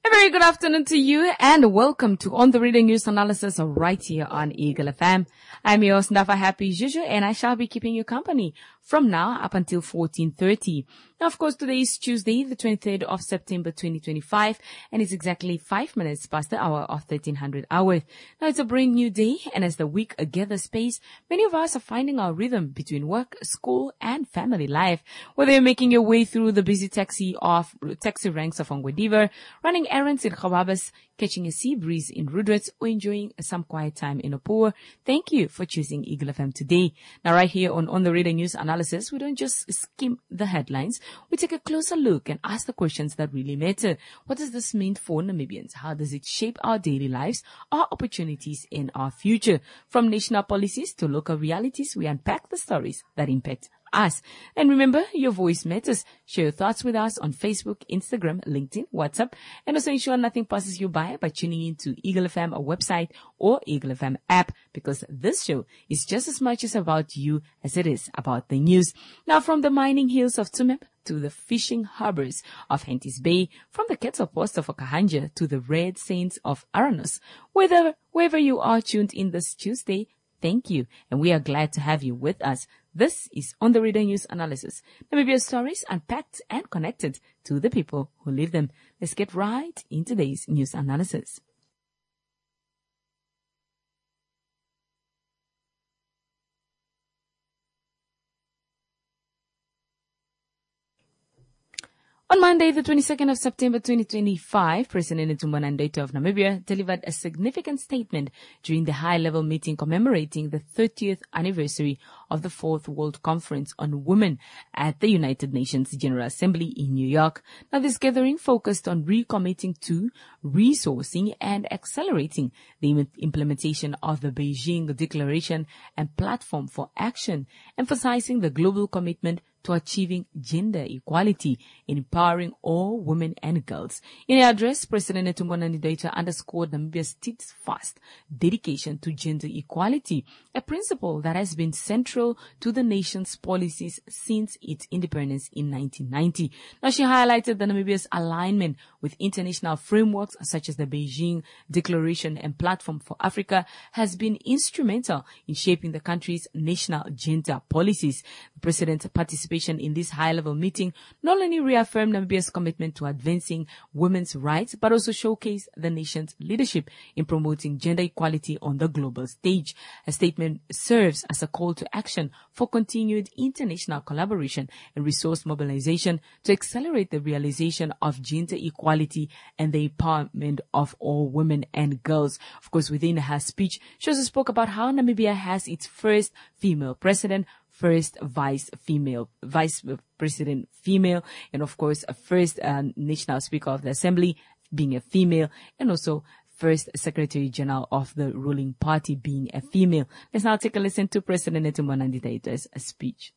A very good afternoon to you and welcome to On the Reading News Analysis right here on Eagle FM. I'm your host, Ndafa Happy Juju, and I shall be keeping you company from now up until 14:30. Now, of course, today is Tuesday, the 23rd of September 2025, and it's exactly 5 minutes past the hour of 1300 hours. Now, it's a brand new day, and as the week gathers pace, many of us are finding our rhythm between work, school, and family life. Whether you're making your way through the busy taxi ranks of Ongwediva, running errands in Khababas, catching a sea breeze in Rudrets, or enjoying some quiet time in Opoa, thank you for choosing Eagle FM today. Now, right here on the Reading News Analysis, we don't just skim the headlines. We take a closer look and ask the questions that really matter. What does this mean for Namibians? How does it shape our daily lives, our opportunities, in our future? From national policies to local realities, we unpack the stories that impact us. And remember, your voice matters. Share your thoughts with us on Facebook, Instagram, LinkedIn, WhatsApp, and also ensure nothing passes you by tuning in to Eagle FM website or Eagle FM app, because this show is just as much as about you as it is about the news. Now, from the mining hills of Tsumeb to the fishing harbors of Henties Bay, from the Kettle Post of Okahanja to the red saints of Aranos, wherever you are tuned in this Tuesday, thank you, and we are glad to have you with us. This is On the Reading News Analysis. Namibia's stories unpacked and connected to the people who live them. Let's get right into today's news analysis. On Monday, the 22nd of September 2025, President Netumbo Nandi-Ndaitwah of Namibia delivered a significant statement during the high-level meeting commemorating the 30th anniversary of the Fourth World Conference on Women at the United Nations General Assembly in New York. Now, this gathering focused on recommitting to, resourcing, and accelerating the implementation of the Beijing Declaration and Platform for Action, emphasizing the global commitment to achieving gender equality and empowering all women and girls. In her address, President Netumbo Nandi-Ndaitwah underscored Namibia's steadfast dedication to gender equality, a principle that has been central to the nation's policies since its independence in 1990. Now, she highlighted that Namibia's alignment with international frameworks such as the Beijing Declaration and Platform for Africa has been instrumental in shaping the country's national gender policies. The President's participation in this high-level meeting not only reaffirmed Namibia's commitment to advancing women's rights, but also showcased the nation's leadership in promoting gender equality on the global stage. A statement serves as a call to action for continued international collaboration and resource mobilization to accelerate the realization of gender equality and the empowerment of all women and girls. Of course, within her speech, she also spoke about how Namibia has its first female president, first vice president female, and of course a first national speaker of the assembly being a female, and also first secretary general of the ruling party being a female. Let's now take a listen to President Netumbo Nandi-Ndaitwah's speech.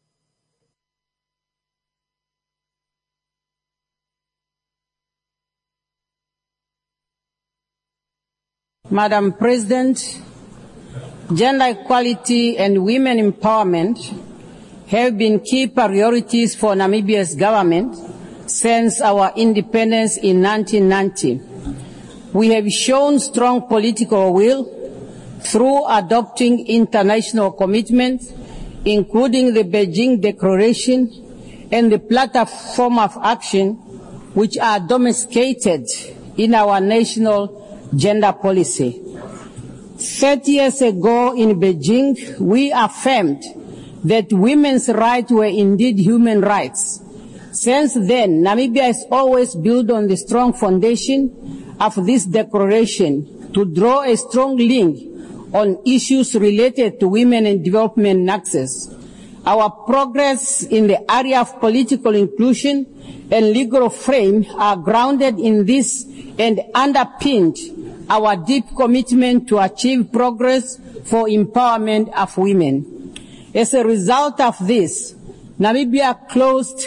Madam President, gender equality and women empowerment have been key priorities for Namibia's government since our independence in 1990. We have shown strong political will through adopting international commitments, including the Beijing Declaration and the Platform of Action, which are domesticated in our national gender policy. 30 years ago in Beijing, we affirmed that women's rights were indeed human rights. Since then, Namibia has always built on the strong foundation of this declaration to draw a strong link on issues related to women and development access. Our progress in the area of political inclusion and legal frame are grounded in this and underpinned our deep commitment to achieve progress for empowerment of women. As a result of this, Namibia closed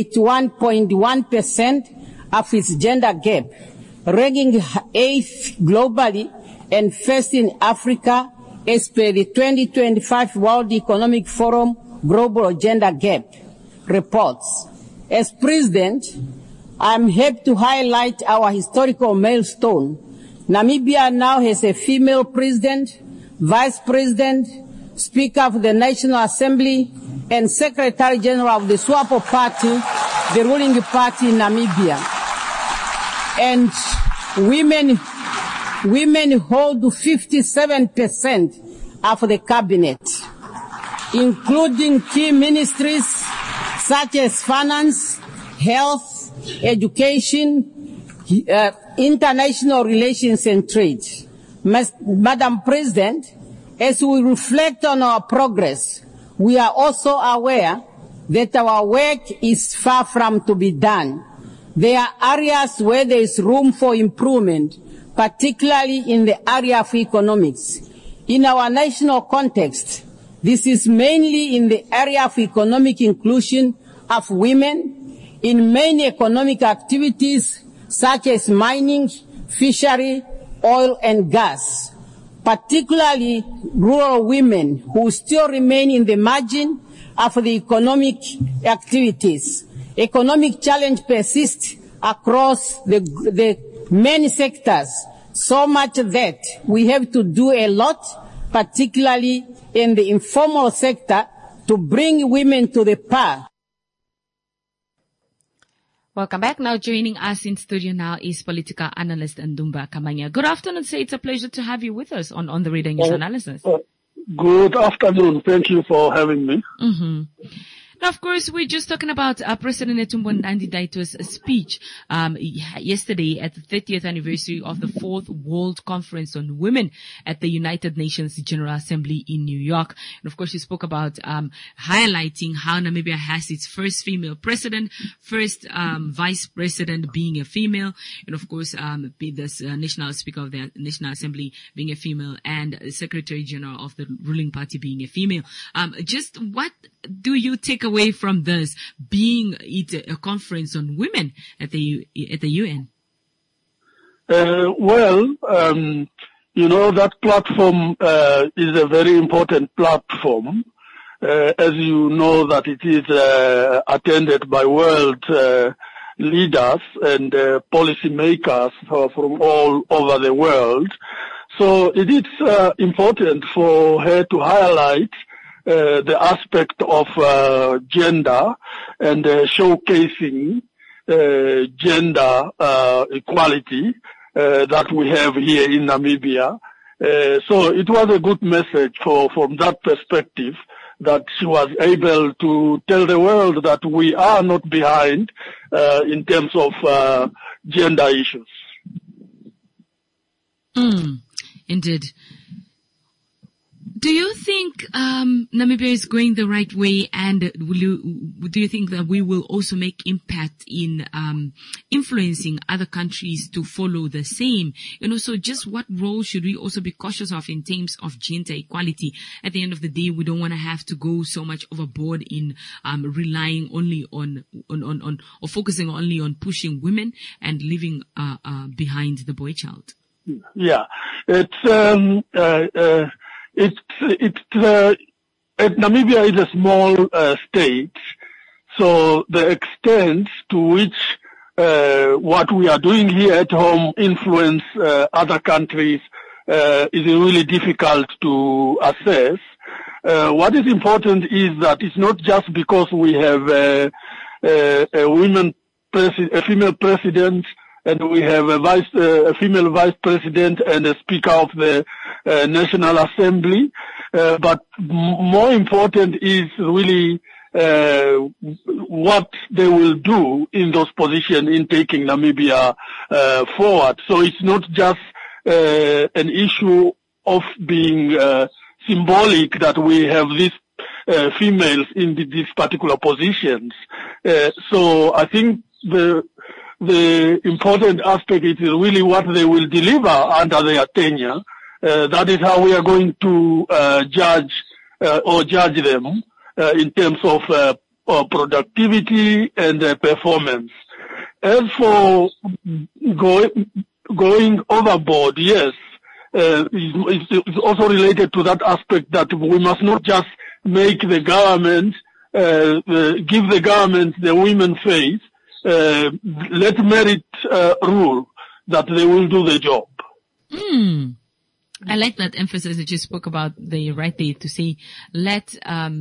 81.1% of its gender gap, ranking 8th globally and first in Africa as per the 2025 World Economic Forum Global Gender Gap reports. As President, I'm happy to highlight our historical milestone. Namibia now has a female president, vice president, Speaker of the National Assembly, and Secretary General of the SWAPO Party, the ruling party in Namibia. And women hold 57% of the cabinet, including key ministries such as finance, health, education, international relations and trade. Madam President, as we reflect on our progress, we are also aware that our work is far from to be done. There are areas where there is room for improvement, particularly in the area of economics. In our national context, this is mainly in the area of economic inclusion of women, in many economic activities such as mining, fishery, oil and gas, particularly rural women who still remain in the margin of the economic activities. Economic challenge persists across the many sectors, so much that we have to do a lot, particularly in the informal sector, to bring women to the par. Welcome back. Now joining us in studio now is political analyst Ndumba Kamanya. Good afternoon, sir. It's a pleasure to have you with us on the Radio News Analysis. Good afternoon. Thank you for having me. Mm-hmm. Now, of course, we're just talking about President Netumbo Nandi-Ndaitwah's speech yesterday at the 30th anniversary of the 4th World Conference on Women at the United Nations General Assembly in New York. And of course, she spoke about highlighting how Namibia has its first female president, first vice president being a female, and of course, the national speaker of the National Assembly being a female, and the Secretary General of the ruling party being a female. Just what do you take away from this being a conference on women at the UN? That platform is a very important platform. As you know, that it is attended by world leaders and policy makers from all over the world. So it is important for her to highlight the aspect of gender and showcasing gender equality that we have here in Namibia. So it was a good message from that perspective, that she was able to tell the world that we are not behind in terms of gender issues. Indeed. Do you think Namibia is going the right way, and do you think that we will also make impact in influencing other countries to follow the same? So just what role should we also be cautious of in terms of gender equality? At the end of the day, we don't want to have to go so much overboard in relying only on or focusing only on pushing women and leaving behind the boy child. Yeah, Namibia is a small state, so the extent to which what we are doing here at home influence other countries is really difficult to assess. What is important is that it's not just because we have a female president, and we have a female vice president and a speaker of the National Assembly. But more important is really what they will do in those positions in taking Namibia forward. So it's not just an issue of being symbolic that we have these females in these particular positions. So I think the important aspect is really what they will deliver under their tenure. That is how we are going to judge them in terms of productivity and performance. As for going overboard, yes, it's also related to that aspect that we must not just make the government, give the government the women face, let merit rule, that they will do the job. I like that emphasis that you spoke about the right there to say, let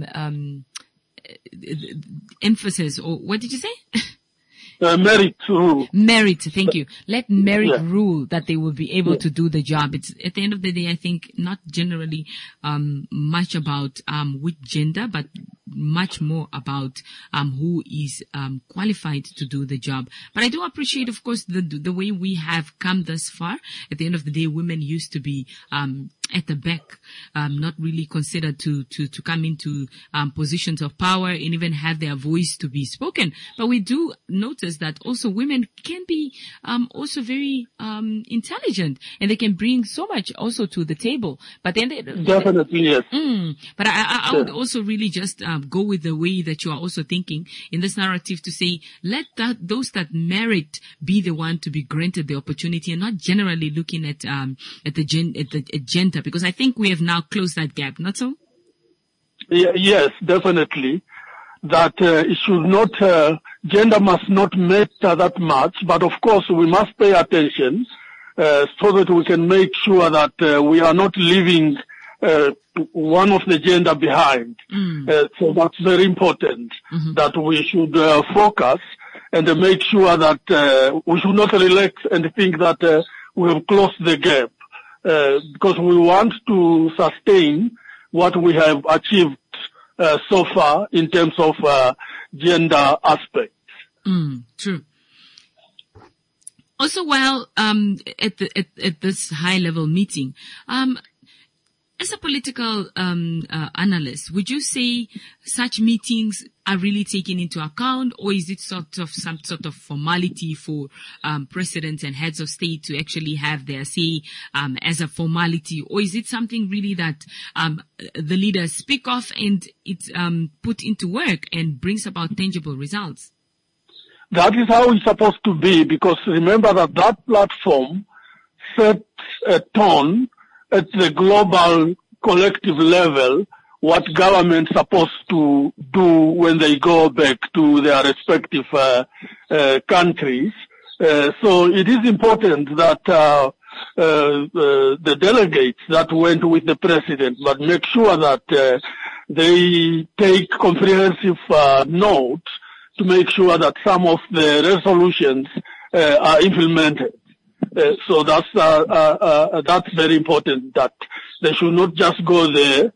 emphasis, or what did you say? Merit rule. Merit, thank you. Let merit rule that they will be able to do the job. It's at the end of the day, I think, not generally much about which gender, but much more about who is qualified to do the job. But I do appreciate, of course, the way we have come thus far. At the end of the day, women used to be at the back, not really considered to come into positions of power and even have their voice to be spoken. But we do notice that also women can be also very intelligent, and they can bring so much also to the table. But then definitely, yes. But I would also really just go with the way that you are also thinking in this narrative to say, let those that merit be the one to be granted the opportunity, and not generally looking at the gender, because I think we have now closed that gap, not so? Yes, definitely. That it should not, gender must not matter that much, but of course we must pay attention so that we can make sure that we are not leaving one of the gender behind. So that's very important, that we should focus and make sure that we should not relax and think that we have closed the gap, because we want to sustain what we have achieved so far in terms of gender aspects. True. Also, while at this high level meeting, as a political analyst, would you say such meetings are really taken into account, or is it sort of some sort of formality for presidents and heads of state to actually have their say as a formality, or is it something really that the leaders speak of and it's put into work and brings about tangible results? That is how it's supposed to be, because remember that platform sets a tone at the global collective level, what government's supposed to do when they go back to their respective countries. So it is important that the delegates that went with the president, but make sure that they take comprehensive note to make sure that some of the resolutions are implemented. So that's very important, that they should not just go there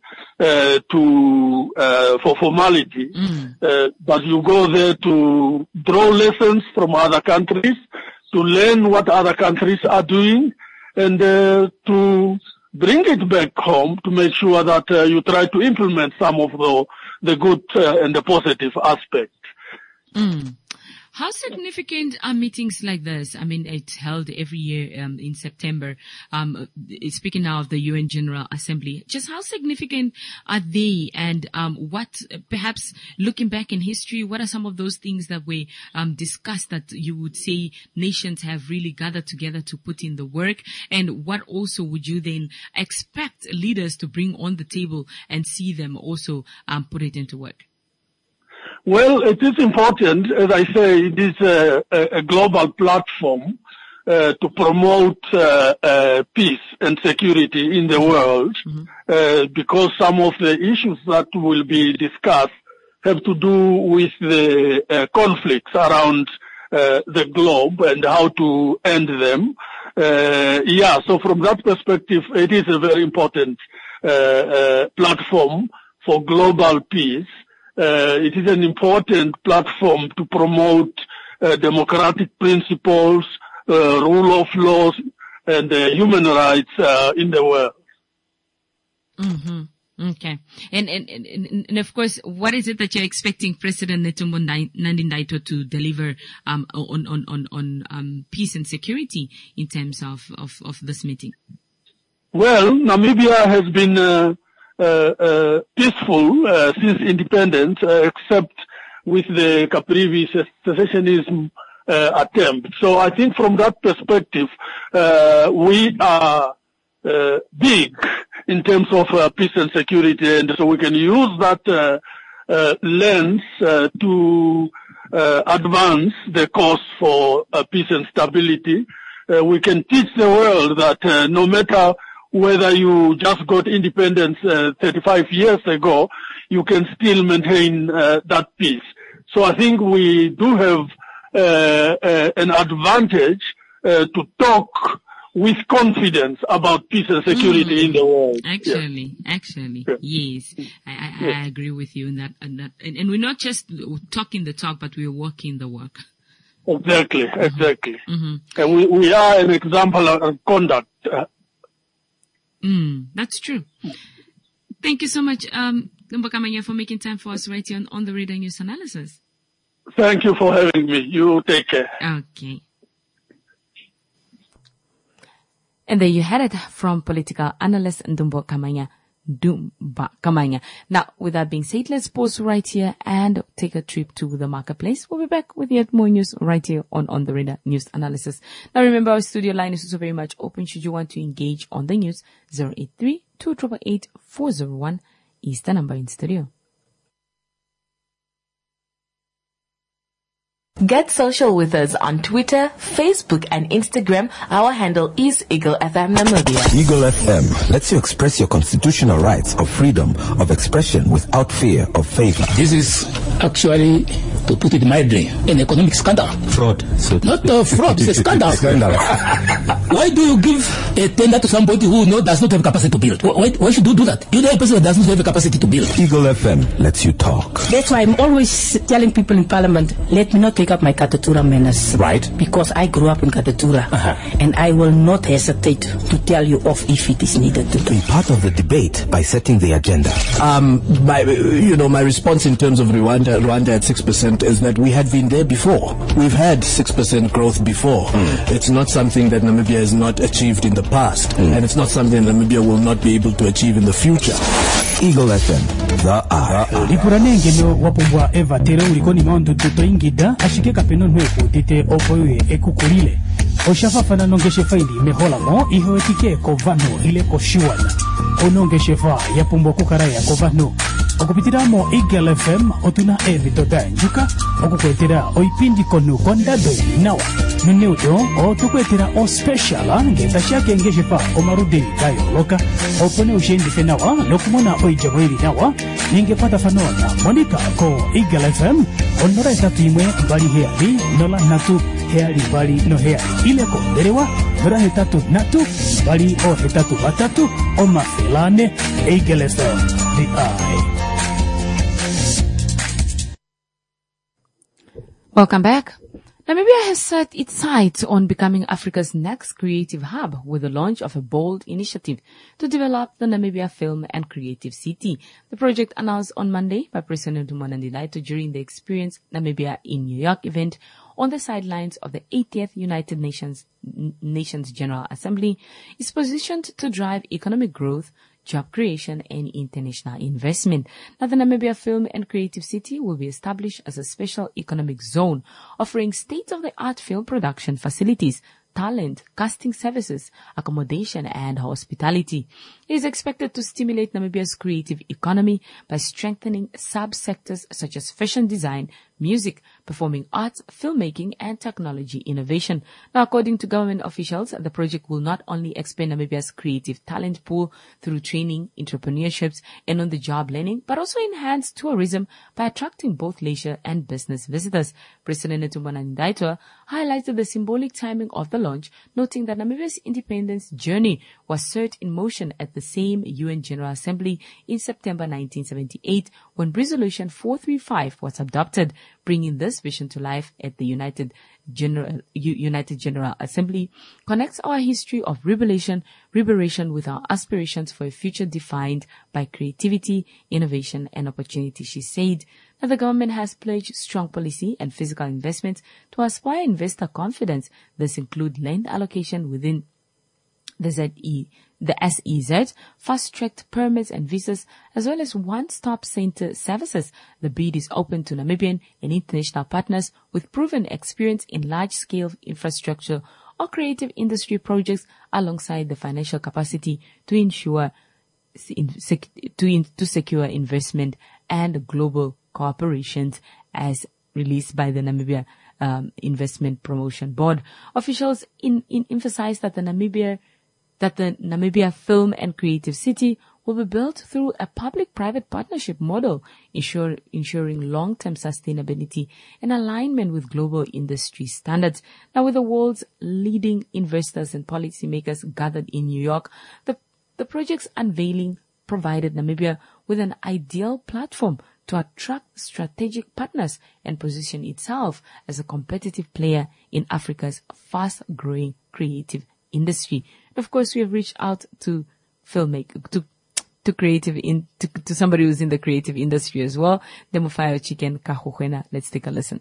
for formality, but you go there to draw lessons from other countries, to learn what other countries are doing, and to bring it back home to make sure that you try to implement some of the good and the positive aspects. How significant are meetings like this? I mean, it's held every year in September. Speaking now of the UN General Assembly, just how significant are they? And what, perhaps looking back in history, what are some of those things that were discussed that you would say nations have really gathered together to put in the work? And what also would you then expect leaders to bring on the table and see them also put it into work? Well, it is important, as I say, it is a global platform to promote peace and security in the world, because some of the issues that will be discussed have to do with the conflicts around the globe and how to end them. So from that perspective, it is a very important platform for global peace. It is an important platform to promote democratic principles, rule of law, and human rights in the world. Okay. And of course, what is it that you're expecting President Netumbo Nandi-Ndaitwah to deliver on peace and security in terms of this meeting? Well, Namibia has been peaceful since independence, except with the Caprivi secessionism attempt. So I think from that perspective, we are big in terms of peace and security, and so we can use that lens to advance the cause for peace and stability. We can teach the world that no matter whether you just got independence 35 years ago, you can still maintain that peace. So I think we do have an advantage to talk with confidence about peace and security in the world. Actually, yes. I agree with you in that. And we're not just talking the talk, but we're walking the walk. Exactly. Mm-hmm. And we are an example of conduct. That's true. Thank you so much, Ntombo Kamanya, for making time for us right here on the Radar News Analysis. Thank you for having me. You take care. Okay. And there you had it from political analyst Ntombo Kamanya. Now, with that being said, let's pause right here and take a trip to the marketplace. We'll be back with yet more news right here on the Radar News Analysis. Now, remember, our studio line is also very much open should you want to engage on the news. 083-288-401 is the number in studio. Get social with us on Twitter, Facebook, and Instagram. Our handle is Eagle FM Namibia. Eagle FM lets you express your constitutional rights of freedom of expression without fear of favor. This is actually, to put it mildly, an economic scandal. Fraud. So not fraud, it's a scandal. Why do you give a tender to somebody who does not have capacity to build? Why should you do that? You know a person that does not have a capacity to build. Eagle FM lets you talk. That's why I'm always telling people in Parliament, let me not take up my Katatura manners. Right. Because I grew up in Katatura. And I will not hesitate to tell you off if it is needed to be part of the debate by setting the agenda. My response in terms of Rwanda at 6% is that we had been there before. We've had 6% growth before. It's not something that Namibia has not achieved in the past. And it's not something Namibia will not be able to achieve in the future. Eagle FM, the R. Lipuranengelo wapumbwa eva tere ulikoni maundu tuto ingida ashike kapeno nweku tite opoye ekukulile. Oshafafana nongeshefa ili mehola mo iho etike kovano ile koshiwana. Onongeshefa ya pumbo kukaraya kovano. Okupitiramo Eagle FM otuna evi tota njuka. Okukwetera oipindi konu kondado nawa. Nunudo otukwetera o special ngeta shake ngeshefa omarude kayo loka. Opone ushendi fenawa lokumona oijabweli nawa. Ningepata fanona Monica ko Eagle FM onora etatu imwe bali heali nola natu heali bali no heali ile ko derewa nora hetatu natu bali o hetatu batatu o mafelane Eagle FM the eye. Welcome back. Namibia has set its sights on becoming Africa's next creative hub with the launch of a bold initiative to develop the Namibia Film and Creative City. The project announced on Monday by President Ntombo Ndaitwah during the Experience Namibia in New York event on the sidelines of the 80th United Nations General Assembly is positioned to drive economic growth, job creation, and international investment. Now, the Namibia Film and Creative City will be established as a special economic zone, offering state-of-the-art film production facilities, talent, casting services, accommodation, and hospitality. It is expected to stimulate Namibia's creative economy by strengthening sub-sectors such as fashion design, music, performing arts, filmmaking, and technology innovation. Now, according to government officials, the project will not only expand Namibia's creative talent pool through training, entrepreneurships, and on-the-job learning, but also enhance tourism by attracting both leisure and business visitors. President Ntombo Ndaitwah highlighted the symbolic timing of the launch, noting that Namibia's independence journey was set in motion at the same UN General Assembly in September 1978 when Resolution 435 was adopted, bringing this vision to life at the United General Assembly connects our history of liberation with our aspirations for a future defined by creativity, innovation, and opportunity, she said. Now, the government has pledged strong policy and physical investments to inspire investor confidence. This include land allocation within the SEZ, fast-tracked permits and visas, as well as one-stop center services. The bid is open to Namibian and international partners with proven experience in large-scale infrastructure or creative industry projects, alongside the financial capacity to ensure to secure investment and global cooperations, as released by the Namibia Investment Promotion Board. Officials emphasized that the Namibia Film and Creative City will be built through a public-private partnership model, ensuring long-term sustainability and alignment with global industry standards. Now, with the world's leading investors and policymakers gathered in New York, the project's unveiling provided Namibia with an ideal platform to attract strategic partners and position itself as a competitive player in Africa's fast-growing creative industry. And of course, we have reached out to to somebody who's in the creative industry as well, Demofayo Chicken Kahuhuena. Let's take a listen.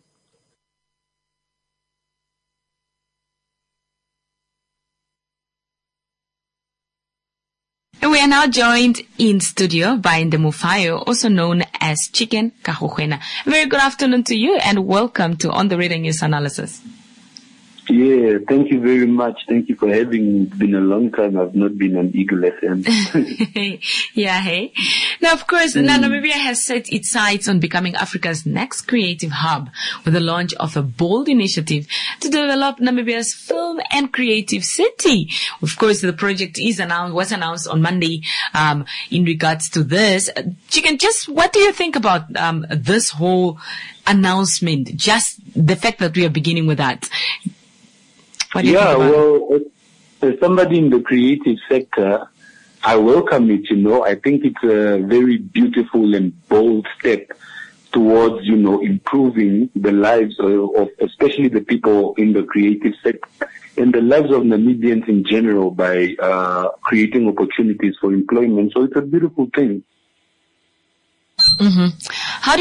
We are now joined in studio by Demofayo, also known as Chicken Kahuhuena. Very good afternoon to you and welcome to On the Radar News Analysis. Yeah, thank you very much. Thank you for having me. It's been a long time. I've not been on Eagle FM. Yeah, hey. Now, of course, Namibia has set its sights on becoming Africa's next creative hub with the launch of a bold initiative to develop Namibia's film and creative city. Of course, the project was announced on Monday in regards to this. Chicken, just what do you think about this whole announcement? Just the fact that we are beginning with that. Yeah, well, as somebody in the creative sector, I welcome it, I think it's a very beautiful and bold step towards, improving the lives of especially the people in the creative sector and the lives of Namibians in general by creating opportunities for employment. So it's a beautiful thing. Mm-hmm. How do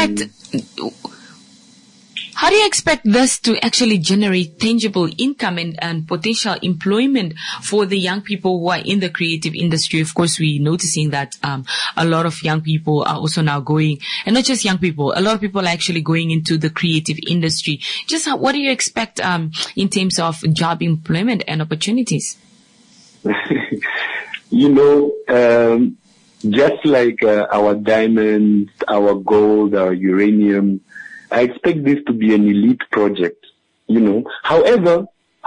you expect this to actually generate tangible income and potential employment for the young people who are in the creative industry? Of course, we're noticing that a lot of young people are also now going, and not just young people, a lot of people are actually going into the creative industry. Just what do you expect in terms of job employment and opportunities? Just like our diamonds, our gold, our uranium, I expect this to be an elite project, However,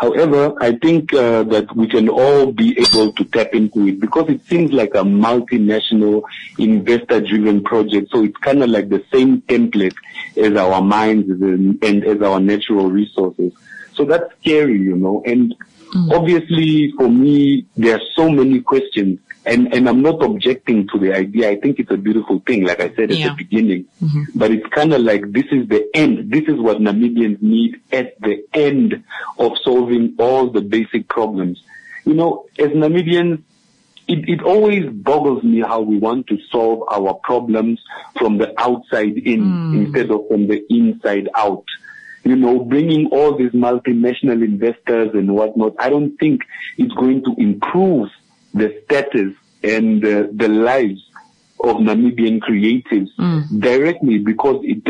I think that we can all be able to tap into it because it seems like a multinational investor-driven project. So it's kind of like the same template as our mines and as our natural resources. So that's scary, and obviously for me, there are so many questions. And I'm not objecting to the idea. I think it's a beautiful thing, like I said at the beginning. Mm-hmm. But it's kind of like this is the end. This is what Namibians need at the end of solving all the basic problems. As Namibians, it always boggles me how we want to solve our problems from the outside in instead of from the inside out. Bringing all these multinational investors and whatnot, I don't think it's going to improve the status and the lives of Namibian creatives directly because it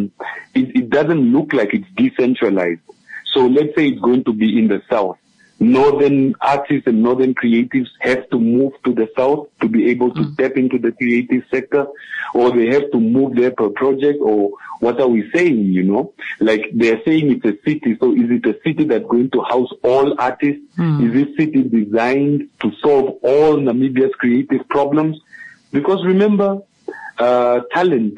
doesn't look like it's decentralized. So let's say it's going to be in the south. Northern artists and northern creatives have to move to the south to be able to step into the creative sector, or they have to move there per project, or what are we saying, Like they're saying it's a city, so is it a city that's going to house all artists? Is this city designed to solve all Namibia's creative problems? Because remember, talent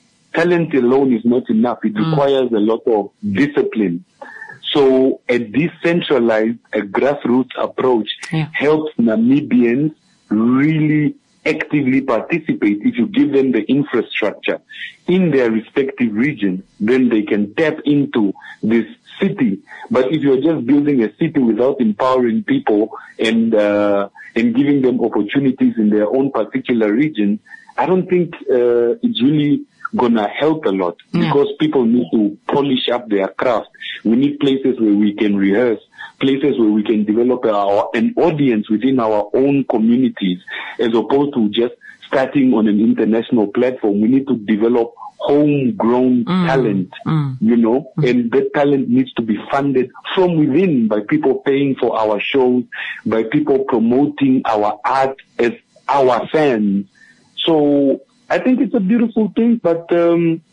alone is not enough. It requires a lot of discipline. So a decentralized, a grassroots approach helps Namibians really actively participate. If you give them the infrastructure in their respective region, then they can tap into this city. But if you're just building a city without empowering people and giving them opportunities in their own particular region, I don't think it's really gonna help a lot because people need to polish up their craft. We need places where we can rehearse, places where we can develop an audience within our own communities as opposed to just starting on an international platform. We need to develop homegrown talent, and that talent needs to be funded from within by people paying for our shows, by people promoting our art as our fans. So I think it's a beautiful thing, but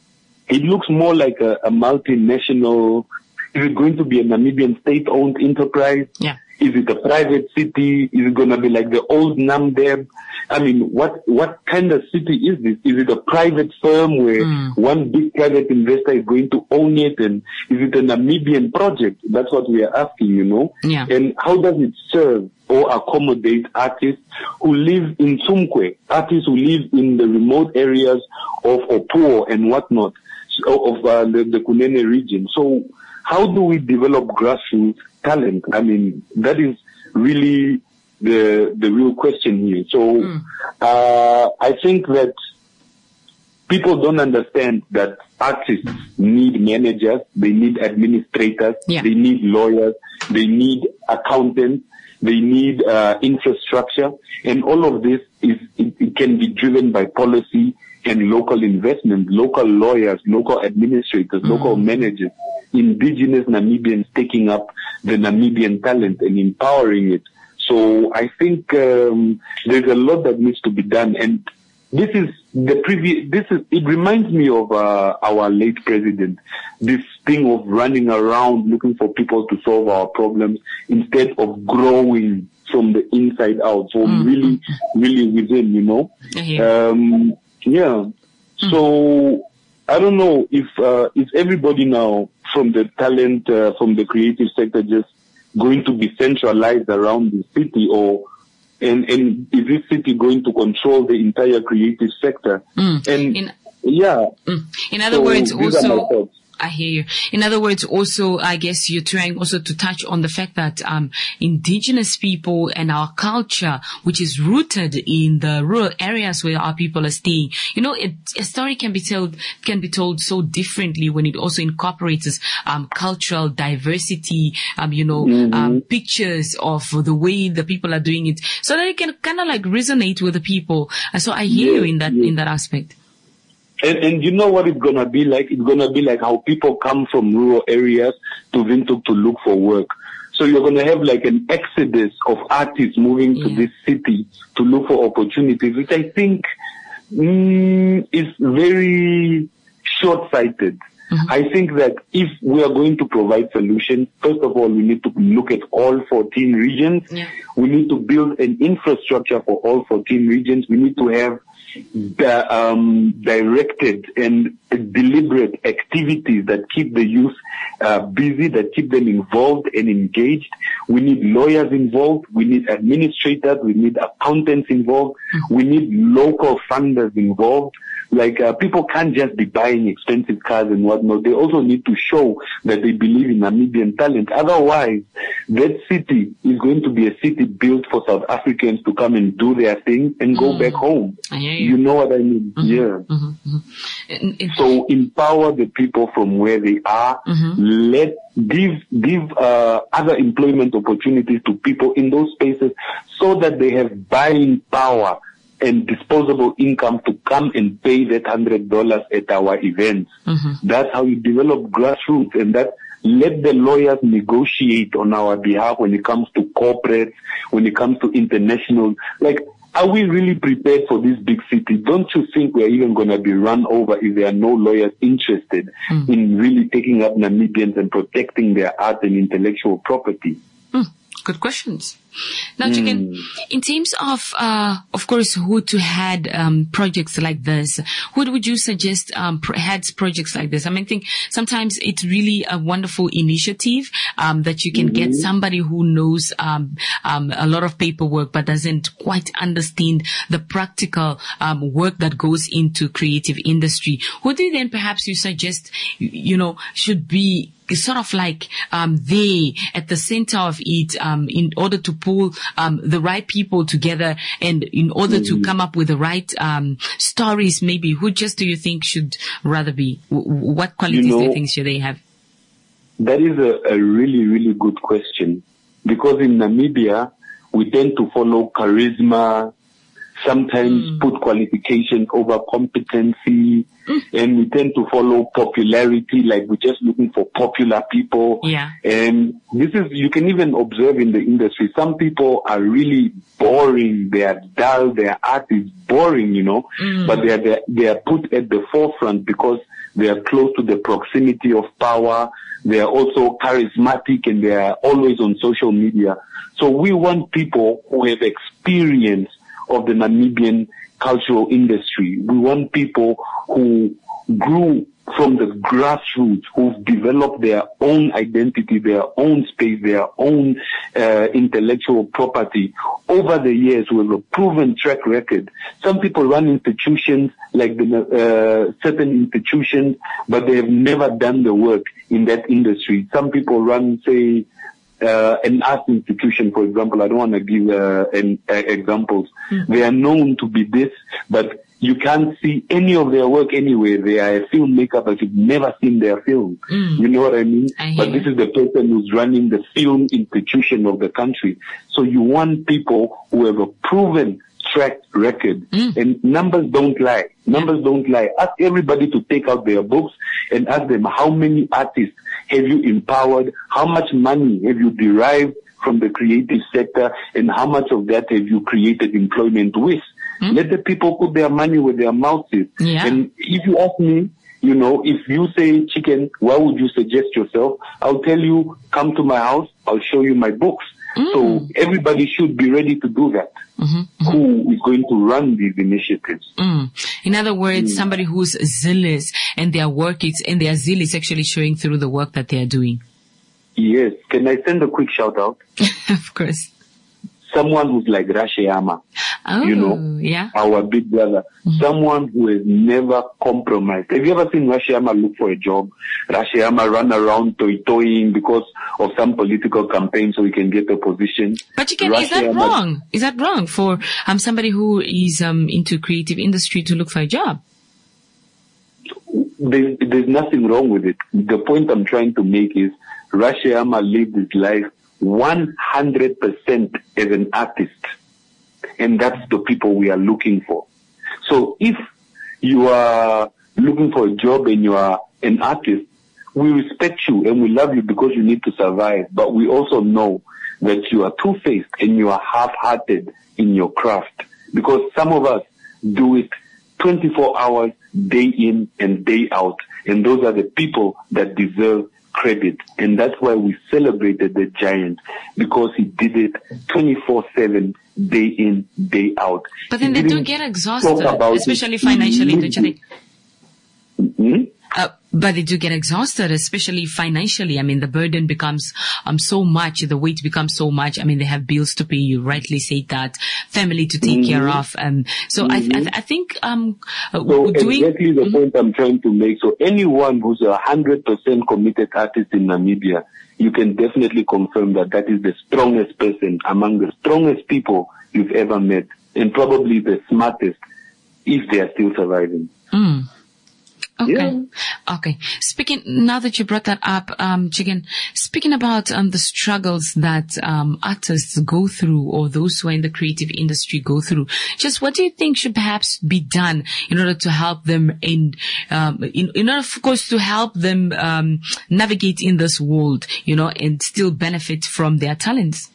it looks more like a multinational. Is it going to be a Namibian state-owned enterprise? Yeah. Is it a private city? Is it going to be like the old Namdeb? I mean, what kind of city is this? Is it a private firm where one big private investor is going to own it? And is it a Namibian project? That's what we are asking, you know? Yeah. And how does it serve or accommodate artists who live in Sumkwe, artists who live in the remote areas of Opuo and whatnot, of the Kunene region? So how do we develop grassroots talent? I mean, that is really the real question here. So I think that people don't understand that artists need managers, they need administrators, they need lawyers, they need accountants, they need infrastructure, and all of this it can be driven by policy and local investment, local lawyers, local administrators, local managers, indigenous Namibians taking up the Namibian talent and empowering it. So I think there's a lot that needs to be done, and this is it reminds me of our late president, this thing of running around looking for people to solve our problems instead of growing from the inside out. So really within, you know. So I don't know if everybody now from the talent, from the creative sector just going to be centralized around the city, or and is this city going to control the entire creative sector? In other words, also, I hear you. In other words, also, I guess you're trying also to touch on the fact that indigenous people and our culture, which is rooted in the rural areas where our people are staying, you know, a story can be told so differently when it also incorporates cultural diversity, pictures of the way the people are doing it, so that it can kind of like resonate with the people. So I hear you in that aspect. And you know what it's going to be like? It's going to be like how people come from rural areas to Windhoek to look for work. So you're going to have like an exodus of artists moving to this city to look for opportunities, which I think is very short-sighted. I think that if we are going to provide solutions, first of all, we need to look at all 14 regions. We need to build an infrastructure for all 14 regions. We need to have directed and deliberate activities that keep the youth busy, that keep them involved and engaged. We need lawyers involved. We need administrators. We need accountants involved. We need local funders involved. Like, people can't just be buying expensive cars and whatnot. They also need to show that they believe in Namibian talent. Otherwise, that city is going to be a city built for South Africans to come and do their thing and go back home. You know what I mean? So empower the people from where they are. Give other employment opportunities to people in those spaces so that they have buying power and disposable income to come and pay that $100 at our events. That's how you develop grassroots, and that let the lawyers negotiate on our behalf when it comes to corporates, when it comes to international. Like, are we really prepared for this big city? Don't you think we're even going to be run over if there are no lawyers interested in really taking up Namibians and protecting their art and intellectual property? Good questions. Now, Chicken, in terms of course, who to head projects like this, who would you suggest heads projects like this? I mean, I think sometimes it's really a wonderful initiative that you can get somebody who knows a lot of paperwork but doesn't quite understand the practical work that goes into creative industry. Who do then perhaps you suggest, should be sort of like there at the center of it in order to pull the right people together and in order to come up with the right stories? Maybe who just do you think should rather be? What qualities do you think should they have? That is a really, really good question, because in Namibia we tend to follow charisma, sometimes put qualifications over competency, and we tend to follow popularity, like we're just looking for popular people. And this is, you can even observe in the industry, some people are really boring, they are dull, their art is boring, but they are put at the forefront because They are close to the proximity of power. They are also charismatic, and they are always on social media. So we want people who have experience of the Namibian cultural industry. We want people who grew from the grassroots, who've developed their own identity, their own space, their own intellectual property over the years, who have a proven track record. Some people run institutions like certain institutions, but they have never done the work in that industry. Some people run, say, an art institution, for example. I don't want to give examples. They are known to be this, but you can't see any of their work anywhere. They are a filmmaker, but you've never seen their film. You know what I mean? But this is the person who's running the film institution of the country. So you want people who have a proven track record. And numbers don't lie. Numbers don't lie. Ask everybody to take out their books and ask them, how many artists have you empowered? How much money have you derived from the creative sector? And how much of that have you created employment with? Let the people put their money where their mouth is. And if you ask me, you know, if you say, Chicken, what would you suggest yourself? I'll tell you, come to my house, I'll show you my books. So everybody should be ready to do that. Who is going to run these initiatives? In other words, somebody who's zealous and their work and their zeal is actually showing through the work that they are doing. Yes. Can I send a quick shout out? Of course. Someone who's like Rashiyama, you know, our big brother, someone who has never compromised. Have you ever seen Rashiyama look for a job? Rashiyama run around toying because of some political campaign so he can get a position. But is that wrong? Is that wrong for somebody who is into creative industry to look for a job? There's nothing wrong with it. The point I'm trying to make is Rashiyama lived his life 100% as an artist. And that's the people we are looking for. So if you are looking for a job and you are an artist, we respect you and we love you because you need to survive. But we also know that you are two-faced and you are half-hearted in your craft. Because some of us do it 24 hours, day in and day out. And those are the people that deserve credit. And that's why we celebrated the giant, because he did it 24/7, day in, day out. But then they do get exhausted, especially financially, don't you think? But they do get exhausted, especially financially. I mean, the burden becomes so much, the weight becomes so much. I mean, they have bills to pay, you rightly say that, family to take care of. So I think exactly the point I'm trying to make. So anyone who's 100% committed artist in Namibia, you can definitely confirm that that is the strongest person among the strongest people you've ever met, and probably the smartest if they are still surviving. Okay. Okay. Speaking, now that you brought that up, Chicken, speaking about the struggles that artists go through, or those who are in the creative industry go through, just what do you think should perhaps be done in order to help them in order, of course, to help them navigate in this world, you know, and still benefit from their talents?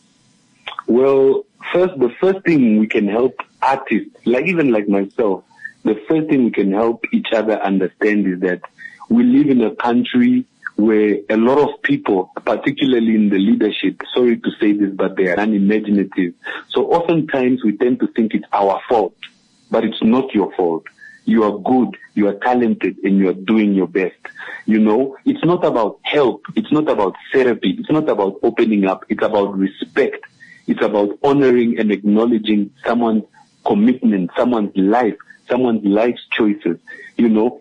Well, the first thing we can help artists, even like myself, the first thing we can help each other understand is that we live in a country where a lot of people, particularly in the leadership, sorry to say this, but they are unimaginative. So oftentimes we tend to think it's our fault, but it's not your fault. You are good, you are talented, and you are doing your best. You know, it's not about help, it's not about therapy, it's not about opening up, it's about respect. It's about honoring and acknowledging someone's commitment, someone's life's choices. You know,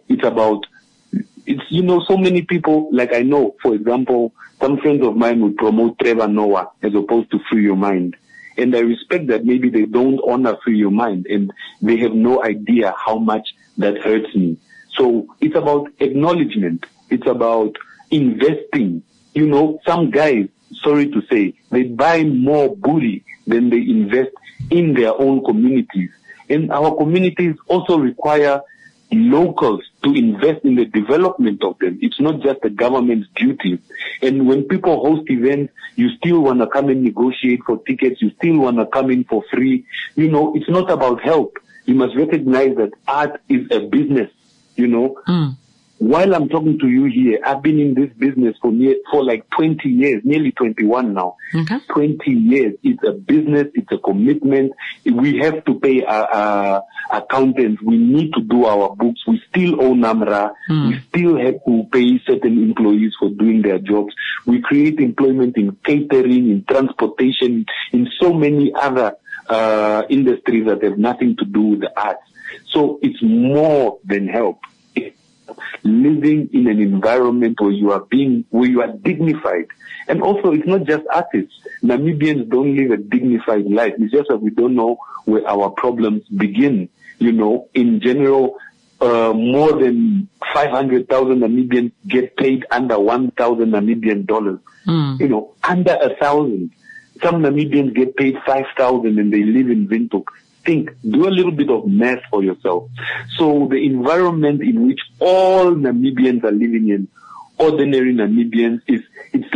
so many people, like I know, for example, some friends of mine would promote Trevor Noah as opposed to Free Your Mind. And I respect that maybe they don't honor Free Your Mind and they have no idea how much that hurts me. So it's about acknowledgement. It's about investing. You know, some guys, sorry to say, they buy more booty than they invest in their own communities. And our communities also require locals to invest in the development of them. It's not just the government's duty. And when people host events, you still want to come and negotiate for tickets. You still want to come in for free. You know, it's not about help. You must recognize that art is a business. You know, while I'm talking to you here, I've been in this business for like 20 years, nearly 21 now. Okay. 20 years. It's a business. It's a commitment. We have to pay our accountants. We need to do our books. We still owe NAMRA. We still have to pay certain employees for doing their jobs. We create employment in catering, in transportation, in so many other industries that have nothing to do with the arts. So it's more than help. It's living in an environment where you are dignified. And also, it's not just artists. Namibians don't live a dignified life. It's just that we don't know where our problems begin. In general, more than 500,000 Namibians get paid under 1,000 Namibian dollars. Under 1,000. Some Namibians get paid 5,000 and they live in Windhoek. Do a little bit of math for yourself. So the environment in which all Namibians are living in, ordinary Namibians, is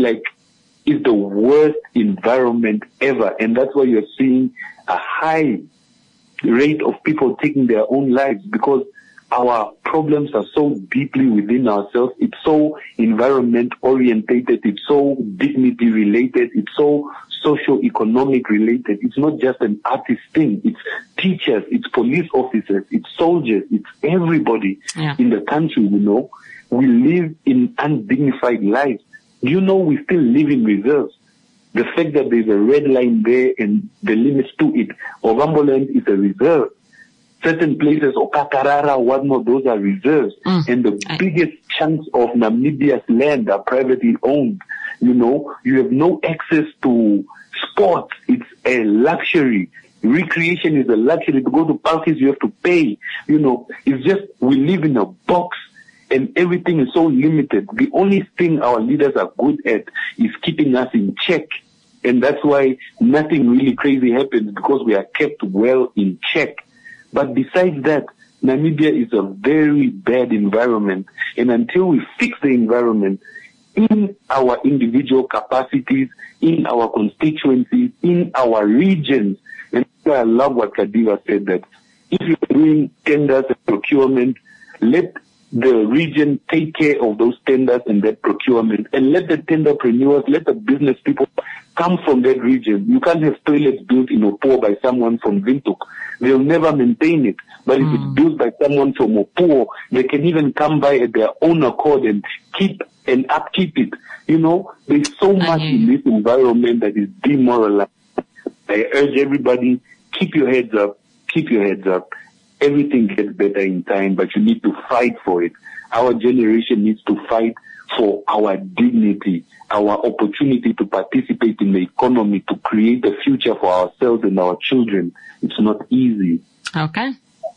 the worst environment ever. And that's why you're seeing a high rate of people taking their own lives, because our problems are so deeply within ourselves. It's so environment orientated. It's so dignity related. It's so socio-economic related. It's not just an artist thing. It's teachers, it's police officers, it's soldiers, it's everybody in the country, We live in undignified lives. We still live in reserves. The fact that there's a red line there and the limits to it. Ovamboland is a reserve. Certain places, Okakarara, whatnot, those are reserves. And the biggest chunks of Namibia's land are privately owned. You have no access to sports. It's a luxury. Recreation is a luxury. To go to parties, you have to pay. It's just, we live in a box and everything is so limited. The only thing our leaders are good at is keeping us in check. And that's why nothing really crazy happens, because we are kept well in check. But besides that, Namibia is a very bad environment. And until we fix the environment in our individual capacities, in our constituencies, in our regions, and I love what Kadiva said, that if you're doing tenders and procurement, let the region take care of those tenders and that procurement, and let the tenderpreneurs, let the business people come from that region. You can't have toilets built in Opuo by someone from Windhoek. They'll never maintain it. But if it's built by someone from Opuo, they can even come by at their own accord and keep and upkeep it. There's so much in this environment that is demoralizing. I urge everybody, keep your heads up, keep your heads up. Everything gets better in time, but you need to fight for it. Our generation needs to fight for our dignity, our opportunity to participate in the economy, to create a future for ourselves and our children. It's not easy. Okay.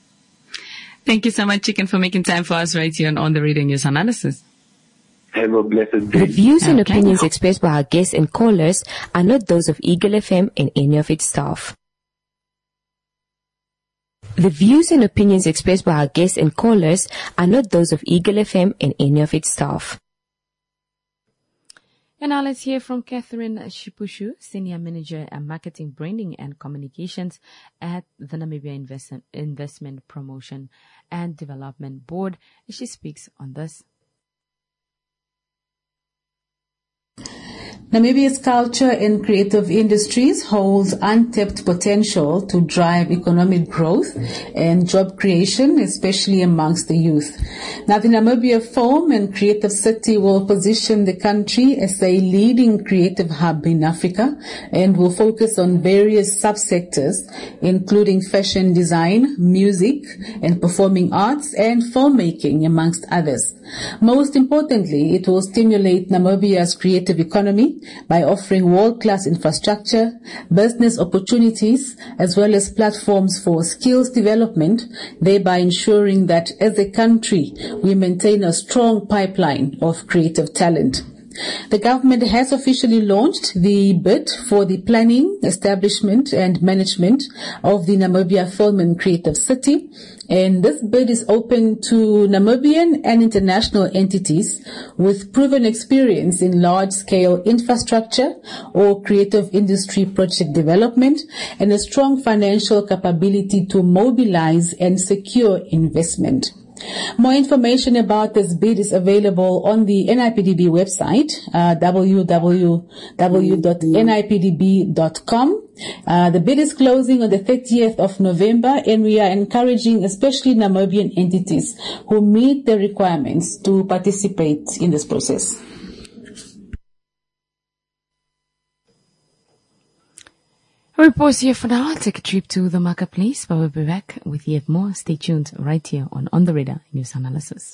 Thank you so much, Chicken, for making time for us right here on the Radio News Analysis. Have a blessed day. The views and opinions expressed by our guests and callers are not those of Eagle FM and any of its staff. The views and opinions expressed by our guests and callers are not those of Eagle FM and any of its staff. And now let's hear from Catherine Shipushu, Senior Manager at Marketing, Branding and Communications at the Namibia Investment Promotion and Development Board, as she speaks on this. Namibia's culture and creative industries holds untapped potential to drive economic growth and job creation, especially amongst the youth. Now, the Namibia Film and Creative City will position the country as a leading creative hub in Africa and will focus on various subsectors, including fashion design, music and performing arts, and filmmaking, amongst others. Most importantly, it will stimulate Namibia's creative economy by offering world-class infrastructure, business opportunities, as well as platforms for skills development, thereby ensuring that as a country we maintain a strong pipeline of creative talent. The government has officially launched the bid for the planning, establishment and management of the Namibia Film and Creative City, and this bid is open to Namibian and international entities with proven experience in large-scale infrastructure or creative industry project development and a strong financial capability to mobilize and secure investment. More information about this bid is available on the NIPDB website, www.nipdb.com. The bid is closing on the 30th of November, and we are encouraging especially Namibian entities who meet the requirements to participate in this process. We pause here for now. Take a trip to the marketplace, but we'll be back with yet more. Stay tuned right here on the Radar News Analysis.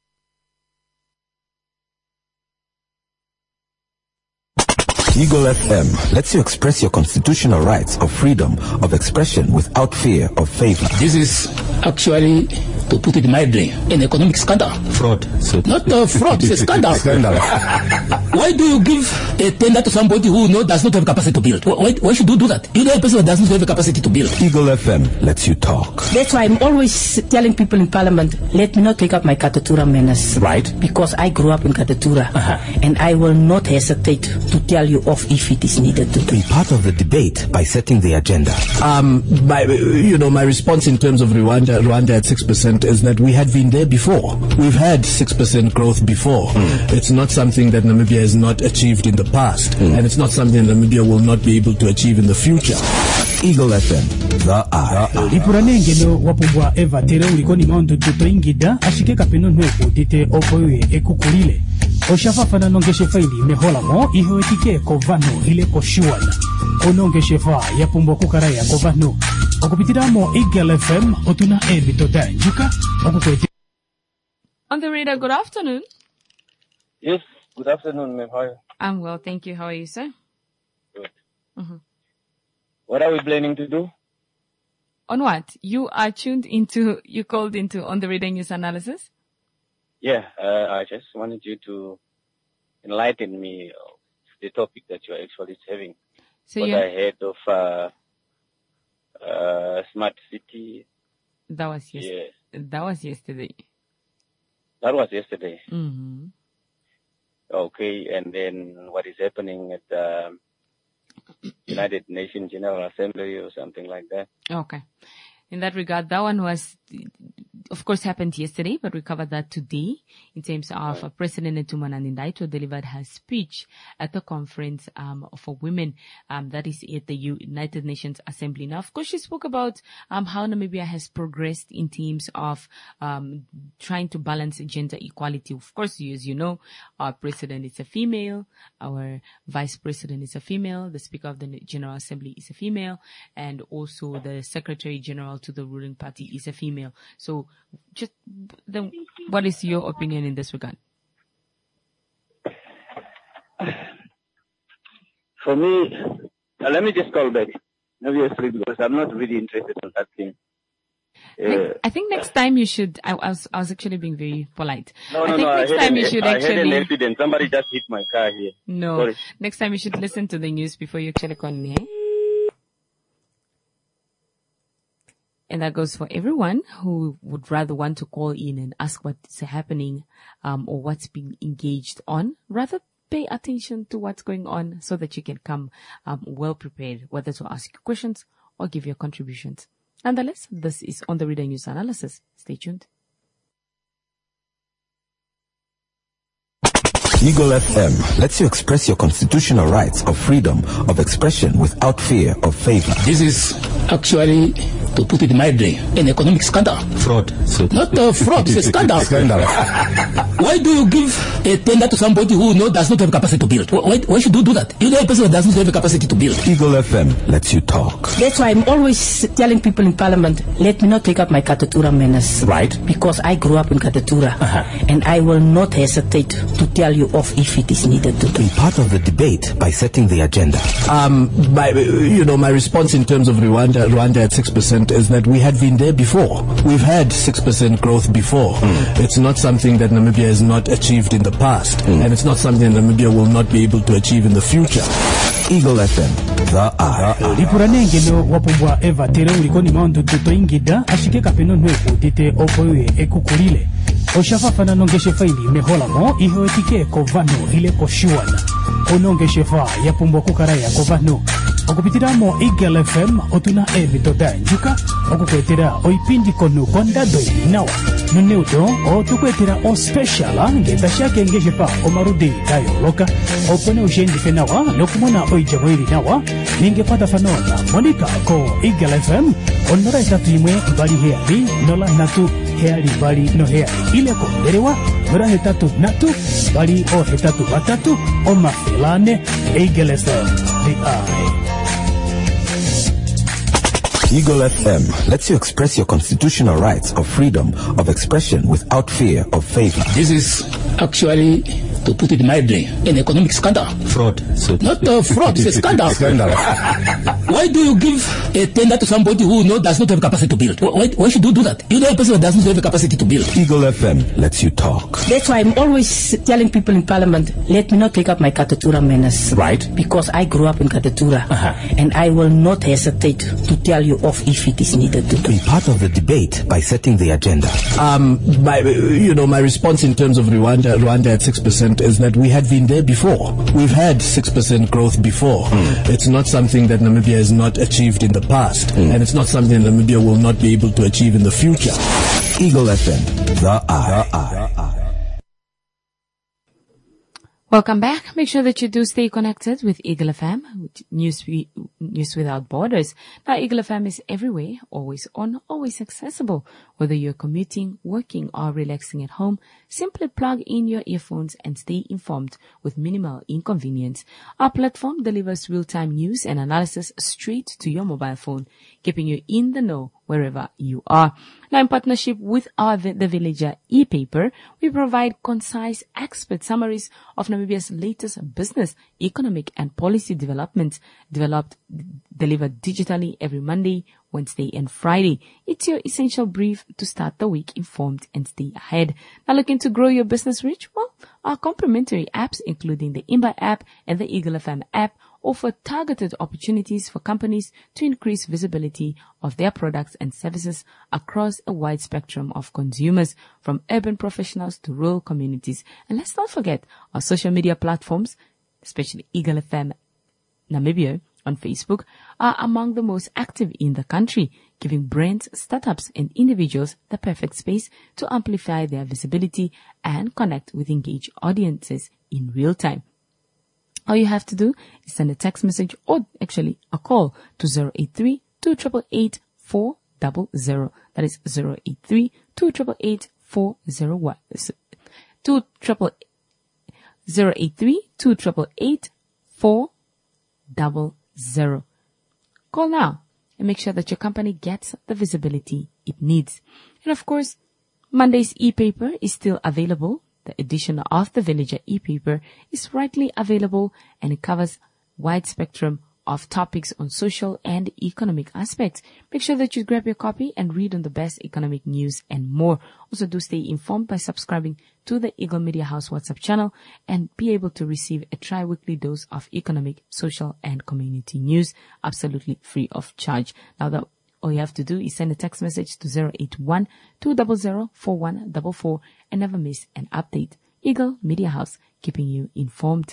Eagle FM lets you express your constitutional rights of freedom of expression without fear of favor. This is actually, to put it mildly, an economic scandal. Fraud. So not fraud, it's a scandal. Why do you give a tender to somebody who does not have capacity to build? Why should you do that? You know a person that does not have the capacity to build. Eagle FM lets you talk. That's why I'm always telling people in Parliament, let me not take up my Katatura menace. Right. Because I grew up in Katatura. And I will not hesitate to tell you off if it is needed to be part of the debate by setting the agenda. My response in terms of Rwanda at 6% is that we had been there before. We've had 6% growth before. It's not something that Namibia has not achieved in the past, and it's not something that Namibia will not be able to achieve in the future. Eagle FM, the eye. Lipuranengeno wapumbwa eva tere ulikoni maundu tutoingida ashike kapeno nweku tite opoye ekukulile. Oshafafana nongeshefa ili meholamo iho etike kovano ile koshuana. Onongeshefa yapumbwa kukaraya kovano. Okupitiramo Eagle FM otuna ebitoda njuka okukwete. On the Radar, good afternoon. Yes, good afternoon, ma'am. How are you? I'm well, thank you. How are you, sir? Good. What are we planning to do? On what? You called into On the Radar News Analysis? Yeah, I just wanted you to enlighten me of the topic that you are actually having. So what I heard of smart city. That was yesterday. That was yesterday. That was yesterday. Mm-hmm. Okay, and then what is happening at the United Nations General Assembly or something like that? Okay. In that regard, that one was, of course, happened yesterday, but we covered that today in terms of President Ntumana Ndaitwah delivered her speech at the conference for women that is at the United Nations Assembly. Now, of course, she spoke about how Namibia has progressed in terms of trying to balance gender equality. Of course, as you know, our president is a female, our vice president is a female, the Speaker of the General Assembly is a female, and also the Secretary General to the ruling party is a female. So just then, what is your opinion in this regard? For me, let me just call back, obviously, because I'm not really interested in that thing. I think next time you should, I was actually being very polite. No, next time you should actually. I had an accident. Somebody just hit my car here. No. Sorry. Next time you should listen to the news before you actually call me. And that goes for everyone who would rather want to call in and ask what's happening, or what's being engaged on. Rather pay attention to what's going on so that you can come, well prepared, whether to ask questions or give your contributions. Nonetheless, this is On the Radar News Analysis. Stay tuned. Eagle FM lets you express your constitutional rights of freedom of expression without fear of favor. This is actually, to put it mildly, an economic scandal. Fraud. So not fraud, it's a scandal. Why do you give a tender to somebody who does not have capacity to build? Why should you do that? You know a person that does not have the capacity to build. Eagle FM lets you talk. That's why I'm always telling people in Parliament, let me not take up my Katatura menace. Right. Because I grew up in Katatura. And I will not hesitate to tell you off if it is needed to be part of the debate by setting the agenda. My response in terms of Rwanda at 6% is that we had been there before. We've had 6% growth before. It's not something that Namibia has not achieved in the past, and it's not something that Namibia will not be able to achieve in the future. Eagle FM, the eye. Lipuranengeno wapumbwa eva tere ulikoni maundu tutoingida ashike kapeno nweku tite opoye ekukulile. Oshafafana nongeshefa ili meholamo iho etike kovano ile koshuana. Onongeshefa yapumbwa kukaraya kovano. okupitiramo Eagle FM otuna emitoda njuka okukwetera oipindi konu kondado nawa nuneudo otukwetera o special ngendashake ngejepa omarudi dayoloka opone ushendife nawa nokumona oijabwiri nawa ningepata fanona monika ko Eagle FM onora itatu imwe bali heali nola natu heali bali no heali ile ko derewa nora hetatu natu bali o hetatu batatu o mafelane Eagle FM the eye. Eagle FM lets you express your constitutional rights of freedom of expression without fear of favor. This is actually, to put it mildly, an economic scandal. Fraud. So not fraud, it's a scandal. Why do you give a tender to somebody who does not have capacity to build? Why should you do that? You know a person that does not have the capacity to build. Eagle FM lets you talk. That's why I'm always telling people in Parliament, let me not take up my Katatura manners. Right. Because I grew up in Katatura. And I will not hesitate to tell you off if it is needed to. Be part of the debate by setting the agenda. My response in terms of Rwanda at 6% is that we had been there before. We've had 6% growth before. It's not something that Namibia has not achieved in the past, and it's not something that Namibia will not be able to achieve in the future. Eagle FM, the eye. Welcome back. Make sure that you do stay connected with Eagle FM, News Without Borders. Now, Eagle FM is everywhere, always on, always accessible. Whether you're commuting, working, or relaxing at home, simply plug in your earphones and stay informed with minimal inconvenience. Our platform delivers real-time news and analysis straight to your mobile phone, keeping you in the know wherever you are. Now, in partnership with The Villager e-paper, we provide concise expert summaries of Namibia's latest business, economic, and policy developments, delivered digitally every Monday, Wednesday, and Friday. It's your essential brief to start the week informed and stay ahead. Now, looking to grow your business reach? Well, our complimentary apps, including the Imba app and the Eagle FM app, offer targeted opportunities for companies to increase visibility of their products and services across a wide spectrum of consumers, from urban professionals to rural communities. And let's not forget our social media platforms, especially Eagle FM Namibia on Facebook, are among the most active in the country, giving brands, startups, and individuals the perfect space to amplify their visibility and connect with engaged audiences in real time. All you have to do is send a text message or actually a call to 083-288-400. That is 083-288-401. 083-288-400. Call now and make sure that your company gets the visibility it needs. And of course, Monday's e-paper is still available. The edition of the Villager e-paper is rightly available, and it covers wide spectrum of topics on social and economic aspects. Make sure that you grab your copy and read on the best economic news and more. Also, do stay informed by subscribing to the Eagle Media House WhatsApp channel and be able to receive a tri-weekly dose of economic, social, and community news absolutely free of charge. Now, all you have to do is send a text message to 081-200-4144 and never miss an update. Eagle Media House, keeping you informed.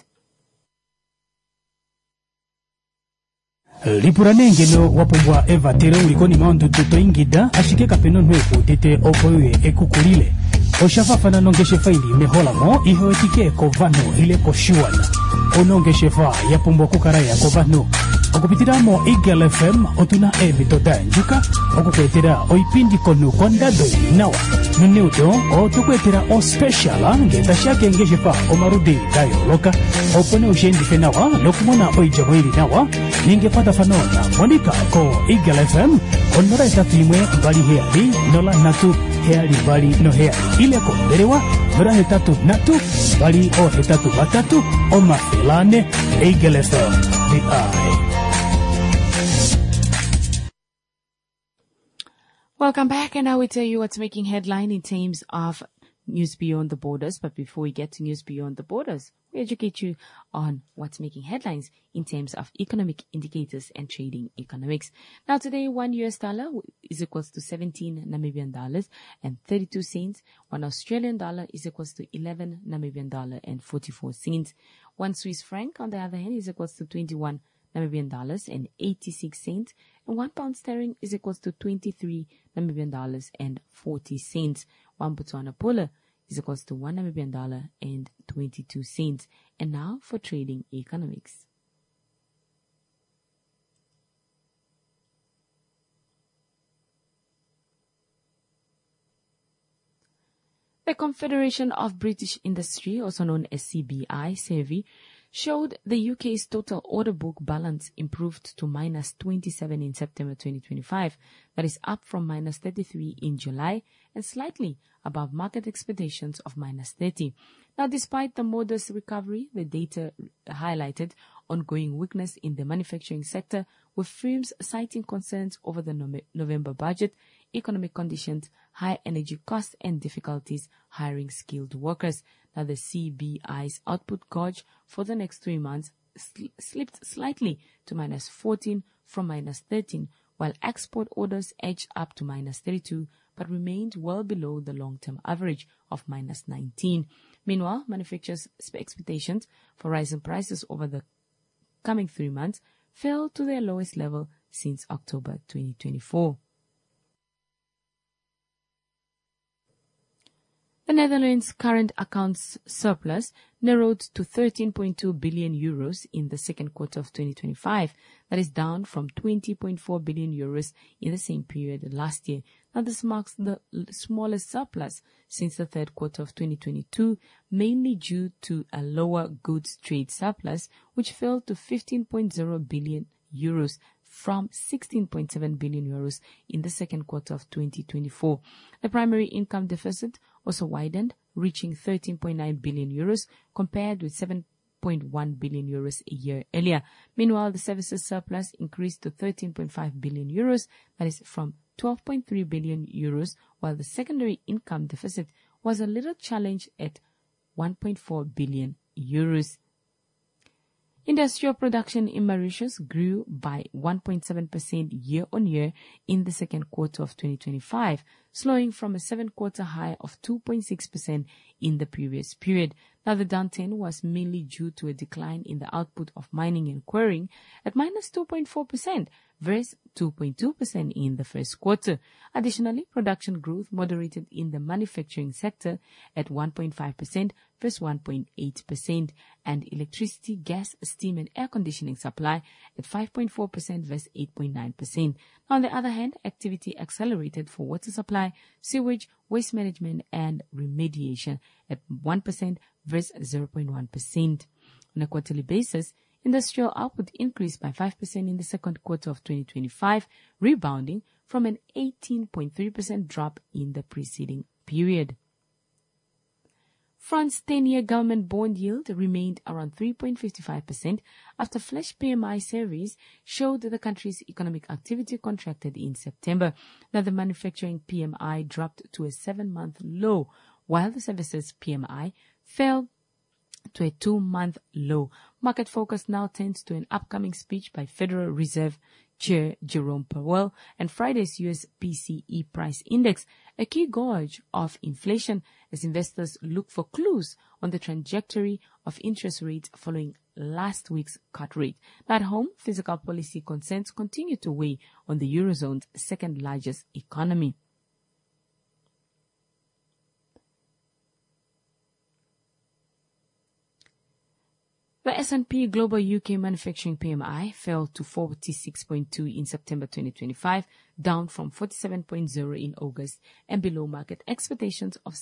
Lipuranengeno wapobwa eva tere ulikoni maundu tuto ingida ashike kapeno nweku tete opoye ekukulile. Oshafafana nongeshe faili meholamo ihoetike kovano ile koshuana. Onongeshe fa yapumbwa kukaraya kovano. Okupitiramo Eagle FM otuna emitoda njuka okukwetera oipindi konu kondado nawa nuneudo otukwetera o special ngendashake ngejepa omarudi dayoloka opone ushendife nawa nokumona oijabwiri nawa ningepata fanona monika ko Eagle FM onora itatu imwe bali heali nola natu heali bali no heali ile ko derewa nora hetatu natu bali o hetatu batatu o mafelane Eagle FM the eye. Welcome back, and now we tell you what's making headline in terms of news beyond the borders. But before we get to news beyond the borders, we educate you on what's making headlines in terms of economic indicators and trading economics. Now today, $1 is equals to 17 Namibian dollars and 32 cents. $1 Australian is equals to 11 Namibian dollar and 44 cents. 1 Swiss franc, on the other hand, is equals to 21 Namibian dollars and 86 cents, and 1 pound sterling is equals to 23 Namibian dollars and 40 cents. 1 Botswana pula is equals to 1 Namibian dollar and 22 cents. And now for trading economics. The Confederation of British Industry, also known as CBI survey, showed the UK's total order book balance improved to minus 27 in September 2025. That is up from minus 33 in July and slightly above market expectations of minus 30. Now, despite the modest recovery, the data highlighted ongoing weakness in the manufacturing sector, with firms citing concerns over the November budget, economic conditions, high energy costs, and difficulties hiring skilled workers. Now, the CBI's output gauge for the next 3 months slipped slightly to minus 14 from minus 13, while export orders edged up to minus 32, but remained well below the long-term average of minus 19. Meanwhile, manufacturers' expectations for rising prices over the coming 3 months fell to their lowest level since October 2024. The Netherlands' current accounts surplus narrowed to 13.2 billion euros in the second quarter of 2025. That is down from 20.4 billion euros in the same period last year. Now, this marks the smallest surplus since the third quarter of 2022, mainly due to a lower goods trade surplus, which fell to 15.0 billion euros from 16.7 billion euros in the second quarter of 2024. The primary income deficit also widened, reaching 13.9 billion euros compared with 7.1 billion euros a year earlier. Meanwhile, the services surplus increased to 13.5 billion euros, that is from 12.3 billion euros, while the secondary income deficit was a little challenged at 1.4 billion euros. Industrial production in Mauritius grew by 1.7% year-on-year in the second quarter of 2025, slowing from a 7-quarter high of 2.6% in the previous period. Now, the downturn was mainly due to a decline in the output of mining and quarrying at minus 2.4% versus 2.2% in the first quarter. Additionally, production growth moderated in the manufacturing sector at 1.5% versus 1.8%, and electricity, gas, steam, and air conditioning supply at 5.4% versus 8.9%. On the other hand, activity accelerated for water supply, sewage, waste management, and remediation at 1% versus 0.1%. On a quarterly basis, industrial output increased by 5% in the second quarter of 2025, rebounding from an 18.3% drop in the preceding period. France's 10-year government bond yield remained around 3.55% after flash PMI surveys showed that the country's economic activity contracted in September. Now, the manufacturing PMI dropped to a 7-month low, while the services PMI fell to a 2-month low. Market focus now turns to an upcoming speech by Federal Reserve Chair Jerome Powell and Friday's U.S. PCE price index, a key gauge of inflation, as investors look for clues on the trajectory of interest rates following last week's cut rate. At home, fiscal policy concerns continue to weigh on the Eurozone's second largest economy. The S&P Global UK Manufacturing PMI fell to 46.2 in September 2025, down from 47.0 in August and below market expectations of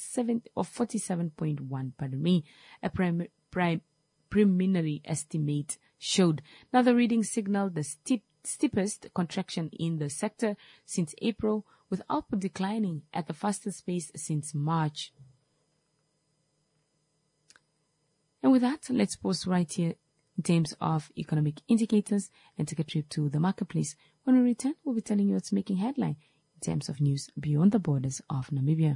47.1, A preliminary estimate showed. Now, the reading signaled the steepest contraction in the sector since April, with output declining at the fastest pace since March. And with that, let's pause right here in terms of economic indicators and take a trip to the marketplace. When we return, we'll be telling you what's making headline in terms of news beyond the borders of Namibia.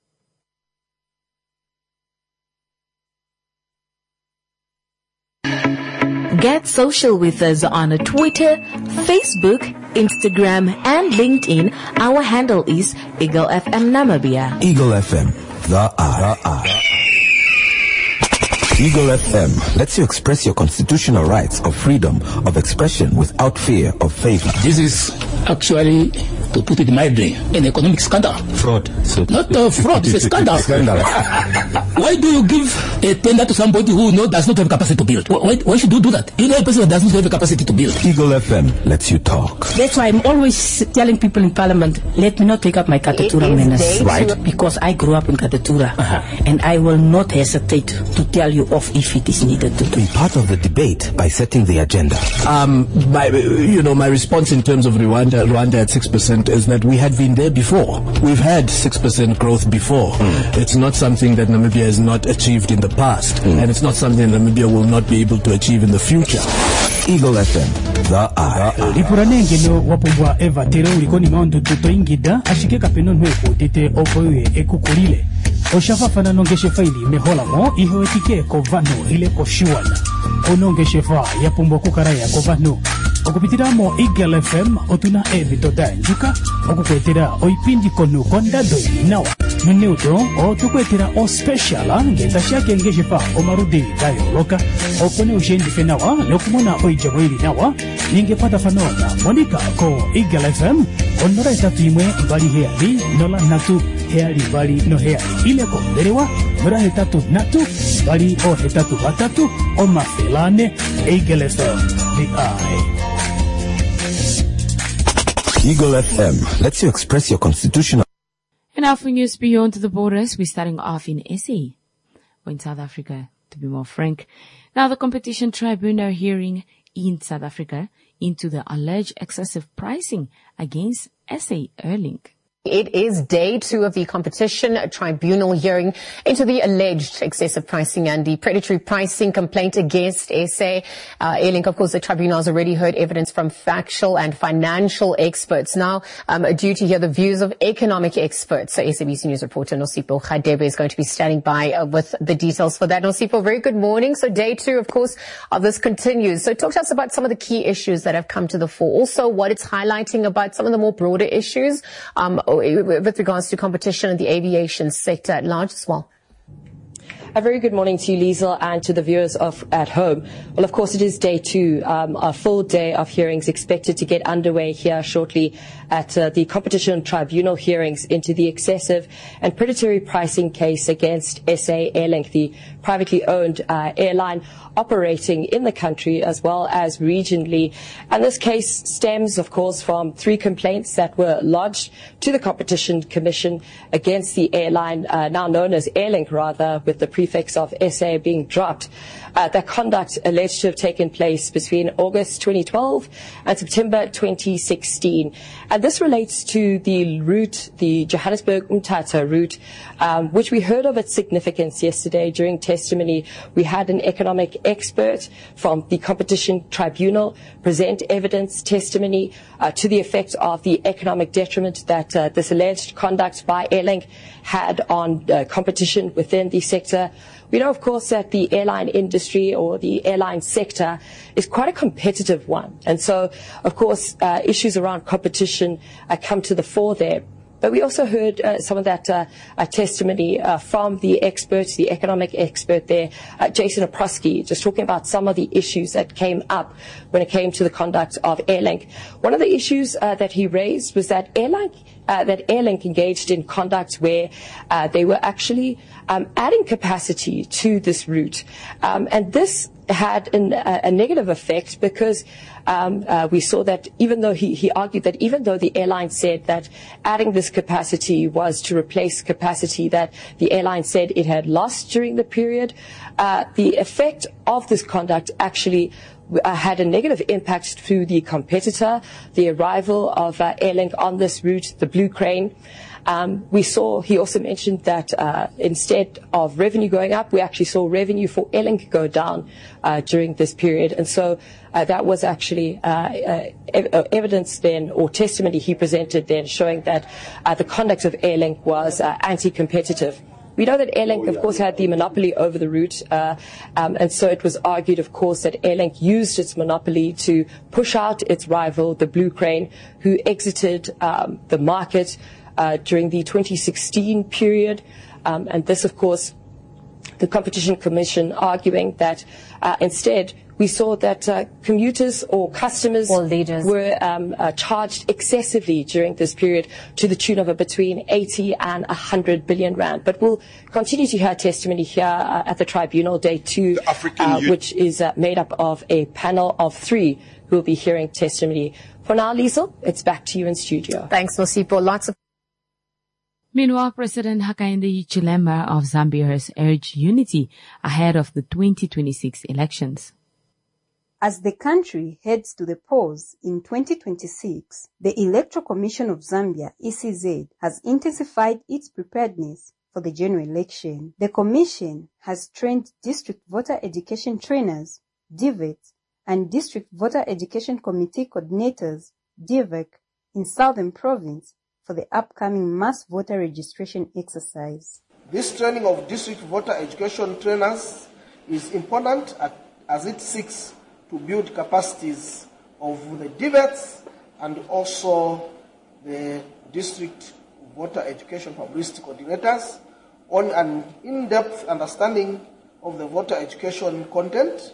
Get social with us on Twitter, Facebook, Instagram, and LinkedIn. Our handle is Eagle FM Namibia. Eagle FM, the R. Eagle FM lets you express your constitutional rights of freedom of expression without fear of favor. This is actually, to put it mildly, an economic scandal. Fraud. So not fraud, it's a scandal. Why do you give a tender to somebody who does not have capacity to build? Why should you do that? You know a person that does not have a capacity to build. Eagle FM lets you talk. That's why I'm always telling people in Parliament, let me not take up my Katatura menace. Right. Because I grew up in Katatura. And I will not hesitate to tell you off if it is needed to do. Be part of the debate by setting the agenda. My response in terms of Rwanda at 6% is that we had been there before. We've had 6% growth before. It's not something that Namibia has not achieved in the past. And it's not something Namibia will not be able to achieve in the future. Eagle FM, the eye. Lipuranengeno wapumbwa Eva tere ulikoni maundu tutoingida ashike kapeno nweko tete opoye ekukulile. Oshafafana nongeshe faili meholamo ihoetike kovano ile koshiwana. Onongeshe fa yapumbwa kukaraya kovano. Okupitiramo Eagle FM otuna ebitoda njuka. Okukwetera oipindi konu kondado nawa. Minuto otukwetera o speciala ngeta shake ngeshe fa omarudi dayo loka. Opone ushendi fenawa lokumona oijabwili nawa. Ningepata fanona Monica ko Eagle FM onora itatu imwe bali heali nola natu heali bali no heali ile ko derewa mura hetatu natu bali o hetatu batatu o mafelane Eagle FM the eye. Eagle FM lets you express your constitutional. And now for news beyond the borders, we're starting off in SA, or in South Africa, to be more frank. Now the competition tribunal hearing in South Africa into the alleged excessive pricing against SA Airlink. It is day 2 of the competition tribunal hearing into the alleged excessive pricing and the predatory pricing complaint against SA Airlink. Of course, the tribunal has already heard evidence from factual and financial experts. Now, due to hear the views of economic experts, so SABC News reporter Nosipo Khadebe is going to be standing by with the details for that. Nosipo, very good morning. So day 2, of course, of this continues. So talk to us about some of the key issues that have come to the fore. Also, what it's highlighting about some of the more broader issues with regards to competition in the aviation sector at large as well. A very good morning to you, Liesl, and to the viewers at home. Well, of course, it is day 2. A full day of hearings expected to get underway here shortly at the Competition Tribunal hearings into the excessive and predatory pricing case against SA Airlink, the privately owned airline operating in the country as well as regionally. And this case stems, of course, from 3 complaints that were lodged to the Competition Commission against the airline, now known as Airlink, rather, with the prefix of SA being dropped. That conduct alleged to have taken place between August 2012 and September 2016. And this relates to the route, the Johannesburg-Umtata route, which we heard of its significance yesterday during testimony. We had an economic expert from the Competition Tribunal present evidence testimony to the effect of the economic detriment that this alleged conduct by Airlink had on competition within the sector. We know, of course, that the airline industry or the airline sector is quite a competitive one. And so, of course, issues around competition come to the fore there. But we also heard some of that testimony from the experts, the economic expert there, Jason Oprosky, just talking about some of the issues that came up when it came to the conduct of Airlink. One of the issues that he raised was that Airlink engaged in conduct where they were actually adding capacity to this route. And this had a negative effect because we saw that even though he argued that even though the airline said that adding this capacity was to replace capacity that the airline said it had lost during the period, the effect of this conduct actually had a negative impact to the competitor, the arrival of Airlink on this route, the Blue Crane. He also mentioned that instead of revenue going up, we actually saw revenue for Airlink go down during this period. And so that was actually evidence then, or testimony he presented then, showing that the conduct of Airlink was anti-competitive. We know that Airlink, of course, had the monopoly over the route, and so it was argued, of course, that Airlink used its monopoly to push out its rival, the Blue Crane, who exited the market during the 2016 period. And this, of course, the Competition Commission arguing that instead we saw that commuters or customers were charged excessively during this period to the tune of between 80 and 100 billion rand. But we'll continue to hear testimony here at the tribunal, day 2, which is made up of a panel of 3 who will be hearing testimony. For now, Liesl, it's back to you in studio. Thanks, Mosipo. Lots of Meanwhile, President Hakainde Hichilema of Zambia has urged unity ahead of the 2026 elections. As the country heads to the polls in 2026, the Electoral Commission of Zambia, ECZ, has intensified its preparedness for the general election. The commission has trained district voter education trainers, DVETs, and district voter education committee coordinators, DVEC, in Southern Province for the upcoming mass voter registration exercise. This training of district voter education trainers is important as it seeks to build capacities of the DVETs and also the district voter education publicity coordinators on an in-depth understanding of the voter education content,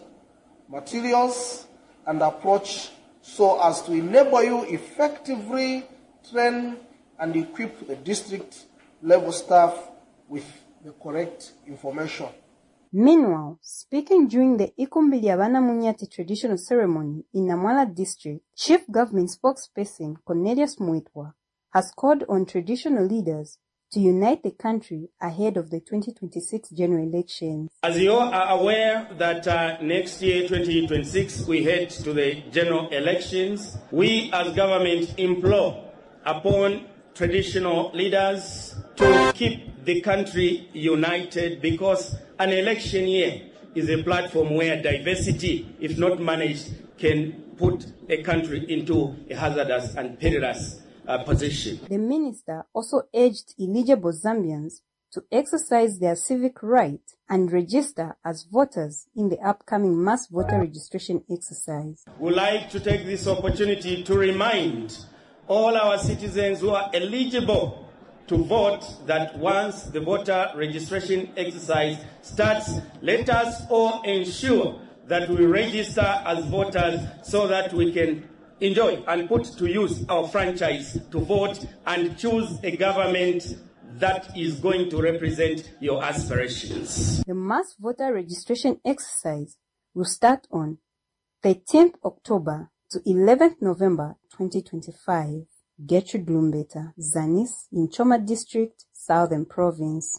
materials, and approach so as to enable you effectively train and equip the district level staff with the correct information. Meanwhile, speaking during the Ikumbiliabana Munyati traditional ceremony in Namwala district, Chief Government spokesperson Cornelius Muitwa has called on traditional leaders to unite the country ahead of the 2026 general elections. As you are aware that next year, 2026, we head to the general elections, we as government implore upon traditional leaders to keep the country united, because an election year is a platform where diversity, if not managed, can put a country into a hazardous and perilous position. The minister also urged eligible Zambians to exercise their civic right and register as voters in the upcoming mass voter registration exercise. We'd like to take this opportunity to remind all our citizens who are eligible to vote that once the voter registration exercise starts, let us all ensure that we register as voters so that we can enjoy and put to use our franchise to vote and choose a government that is going to represent your aspirations. The mass voter registration exercise will start on 13th October to 11th November 2025. Gertrude Lumbeta, Zanis, in Choma District, Southern Province.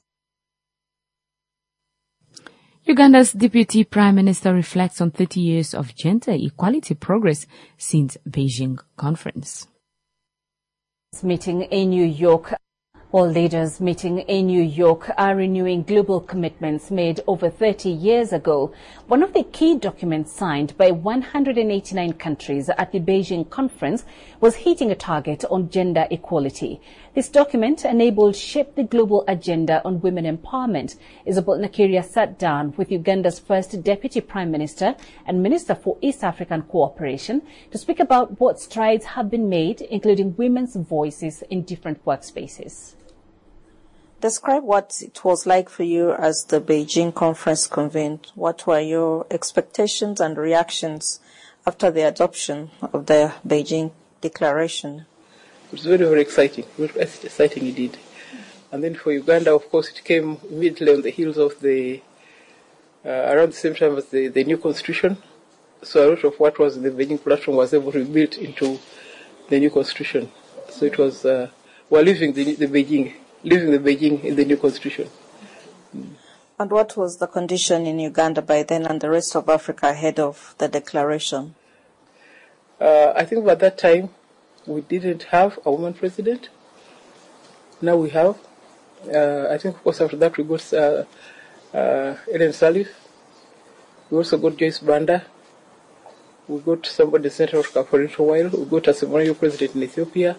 Uganda's Deputy Prime Minister reflects on 30 years of gender equality progress since Beijing Conference. Meeting in New York. All leaders meeting in New York are renewing global commitments made over 30 years ago. One of the key documents signed by 189 countries at the Beijing conference was hitting a target on gender equality. This document enabled Shape the Global Agenda on Women Empowerment. Isabel Nakiria sat down with Uganda's first Deputy Prime Minister and Minister for East African Cooperation to speak about what strides have been made, including women's voices in different workspaces. Describe what it was like for you as the Beijing conference convened. What were your expectations and reactions after the adoption of the Beijing Declaration? It was very, very exciting. Very exciting indeed. And then for Uganda, of course, it came immediately on the heels of the, around the same time as the new constitution. So a lot of what was the Beijing platform was able to be built into the new constitution. So it was, we're leaving the Beijing in the new constitution. And what was the condition in Uganda by then and the rest of Africa ahead of the declaration? I think by that time we didn't have a woman president. Now we have. I think of course after that we got Ellen Sirleaf. We also got Joyce Banda. We got somebody Central Africa for a little while. We got a ceremonial president in Ethiopia.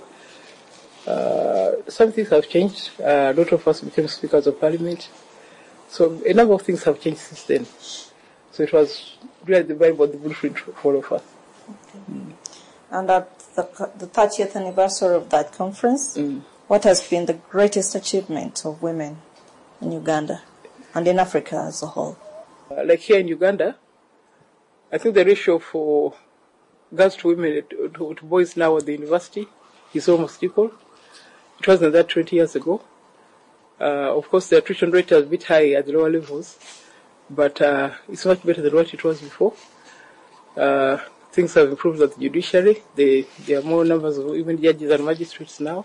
Some things have changed. A lot of us became speakers of parliament. So a number of things have changed since then. So it was really the Bible, the blueprint for all of us. Okay. And at the 30th anniversary of that conference, what has been the greatest achievement of women in Uganda? and in Africa as a whole? Like here in Uganda, I think the ratio for girls to women to boys now at the university is almost equal. It wasn't that 20 years ago. Of course, the attrition rate is a bit high at the lower levels, but it's much better than what it was before. Things have improved at the judiciary. There are more numbers of women judges and magistrates now.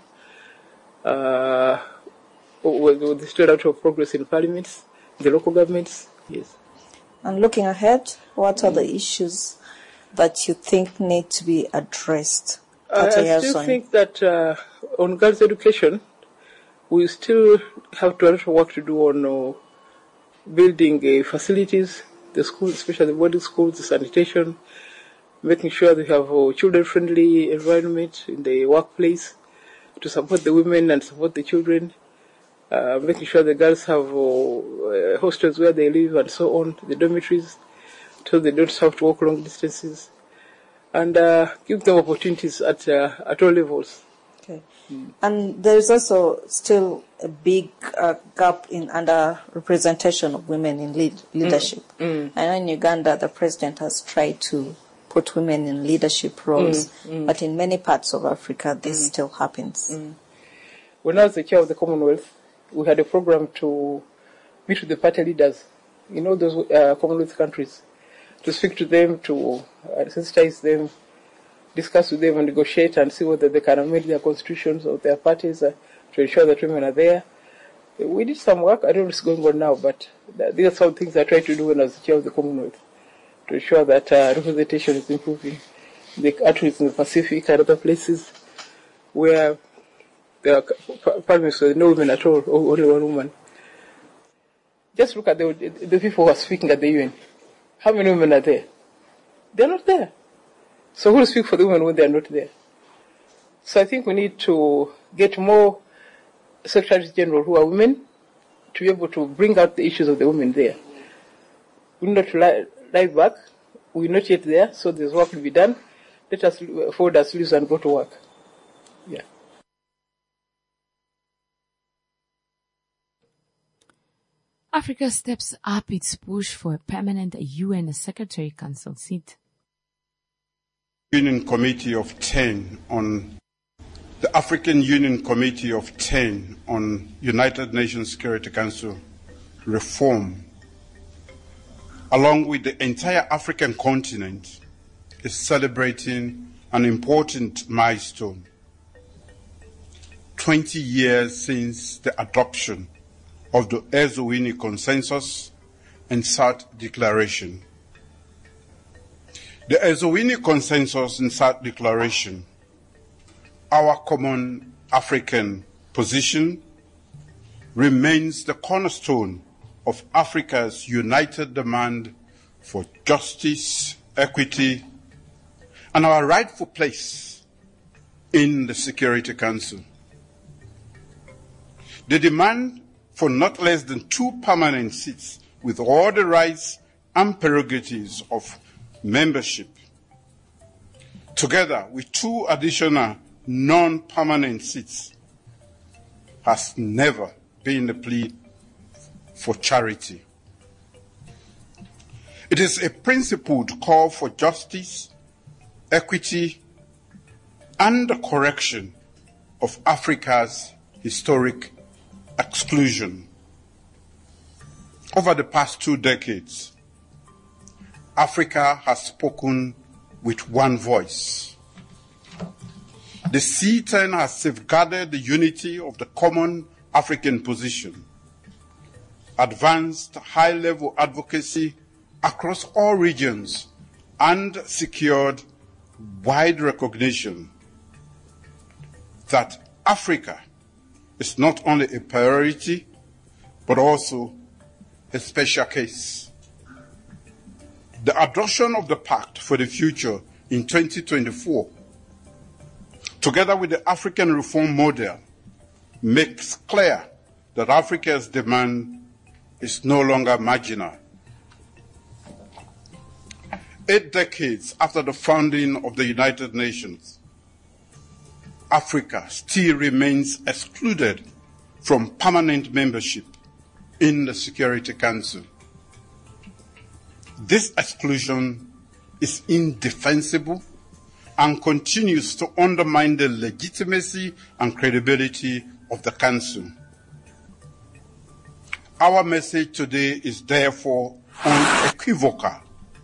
There's still a lot of progress in parliaments, the local governments, yes. And looking ahead, what are the issues that you think need to be addressed? I still think that on girls' education, we still have a lot of work to do on building facilities, the schools, especially the boarding schools, the sanitation, making sure they have a children-friendly environment in the workplace to support the women and support the children, making sure the girls have hostels where they live and so on, the dormitories, so they don't have to walk long distances, and give them opportunities at all levels. Okay. And there's also still a big gap in under-representation of women in leadership. I know in Uganda the president has tried to put women in leadership roles, but in many parts of Africa this still happens. When I was the chair of the Commonwealth, we had a program to meet with the party leaders in all those Commonwealth countries, to speak to them, to sensitize them, discuss with them and negotiate and see whether they can amend their constitutions or their parties to ensure that women are there. We did some work. I don't know what's going on now, but these are some things I tried to do when I was the chair of the Commonwealth, to ensure that representation is improving. The countries in the Pacific and other places where there are parliaments with no women at all, or only one woman. Just look at the people who are speaking at the UN. How many women are there? They're not there. So who will speak for the women when they are not there? So I think we need to get more Secretaries General who are women to be able to bring out the issues of the women there. We need not to lie back. We're not yet there, so there's work to be done. Let us fold our sleeves and go to work. Yeah. Africa steps up its push for a permanent UN Secretary Council seat. Union Committee of 10 on the African Union Committee of 10 on United Nations Security Council reform, along with the entire African continent, is celebrating an important milestone. 20 years since the adoption of the Ezewini Consensus and SADC Declaration. The Ezewini Consensus and SADC Declaration, our common African position, remains the cornerstone of Africa's united demand for justice, equity, and our rightful place in the Security Council. The demand for not less than 2 permanent seats with all the rights and prerogatives of membership, together with 2 additional non-permanent seats, has never been a plea for charity. It is a principled call for justice, equity, and the correction of Africa's historic exclusion. Over the past 2 decades, Africa has spoken with one voice. The C10 has safeguarded the unity of the common African position, advanced high-level advocacy across all regions, and secured wide recognition that Africa is not only a priority, but also a special case. The adoption of the Pact for the Future in 2024, together with the African reform model, makes clear that Africa's demand is no longer marginal. 8 decades after the founding of the United Nations, Africa still remains excluded from permanent membership in the Security Council. This exclusion is indefensible and continues to undermine the legitimacy and credibility of the Council. Our message today is therefore unequivocal.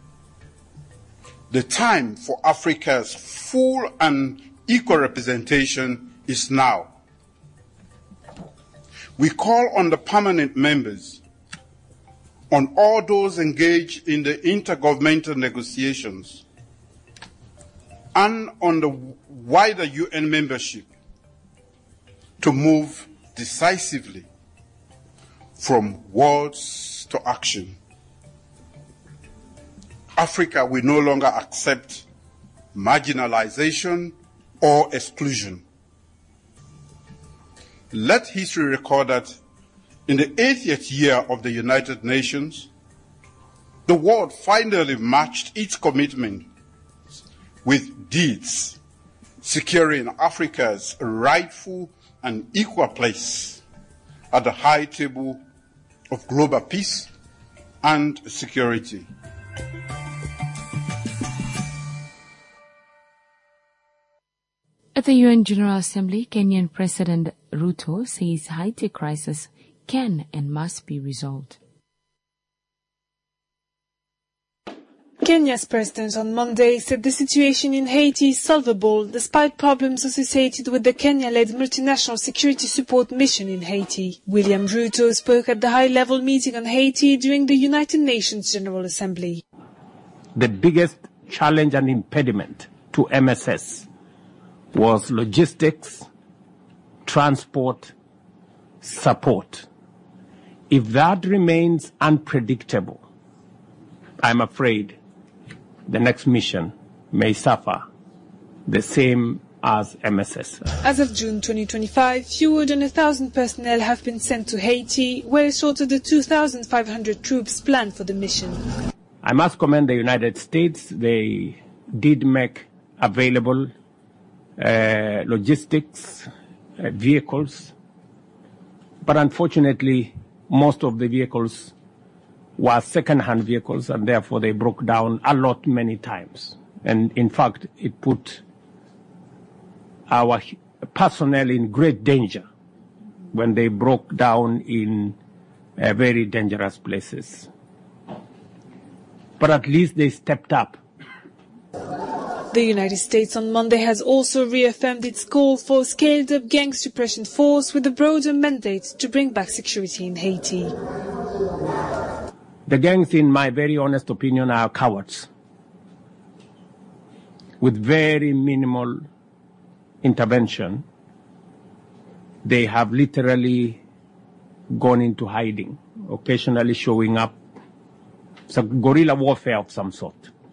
The time for Africa's full and equal representation is now. We call on the permanent members, on all those engaged in the intergovernmental negotiations, and on the wider UN membership to move decisively from words to action. Africa will no longer accept marginalization or exclusion. Let history record that in the 80th year of the United Nations, the world finally matched its commitment with deeds, securing Africa's rightful and equal place at the high table of global peace and security. At the UN General Assembly, Kenyan President Ruto says Haiti crisis can and must be resolved. Kenya's president on Monday said the situation in Haiti is solvable despite problems associated with the Kenya-led multinational security support mission in Haiti. William Ruto spoke at the high-level meeting on Haiti during the United Nations General Assembly. The biggest challenge and impediment to MSS was logistics, transport, support. If that remains unpredictable, I'm afraid the next mission may suffer the same as MSS. As of June 2025, fewer than 1,000 personnel have been sent to Haiti, well short of the 2,500 troops planned for the mission. I must commend the United States. They did make available logistics, vehicles, but unfortunately, most of the vehicles were second-hand vehicles, and therefore they broke down a lot many times. And in fact, it put our personnel in great danger when they broke down in very dangerous places. But at least they stepped up. The United States on Monday has also reaffirmed its call for a scaled-up gang suppression force with a broader mandate to bring back security in Haiti. The gangs, in my very honest opinion, are cowards with very minimal intervention. They have literally gone into hiding, occasionally showing up. It's a guerrilla warfare of some sort.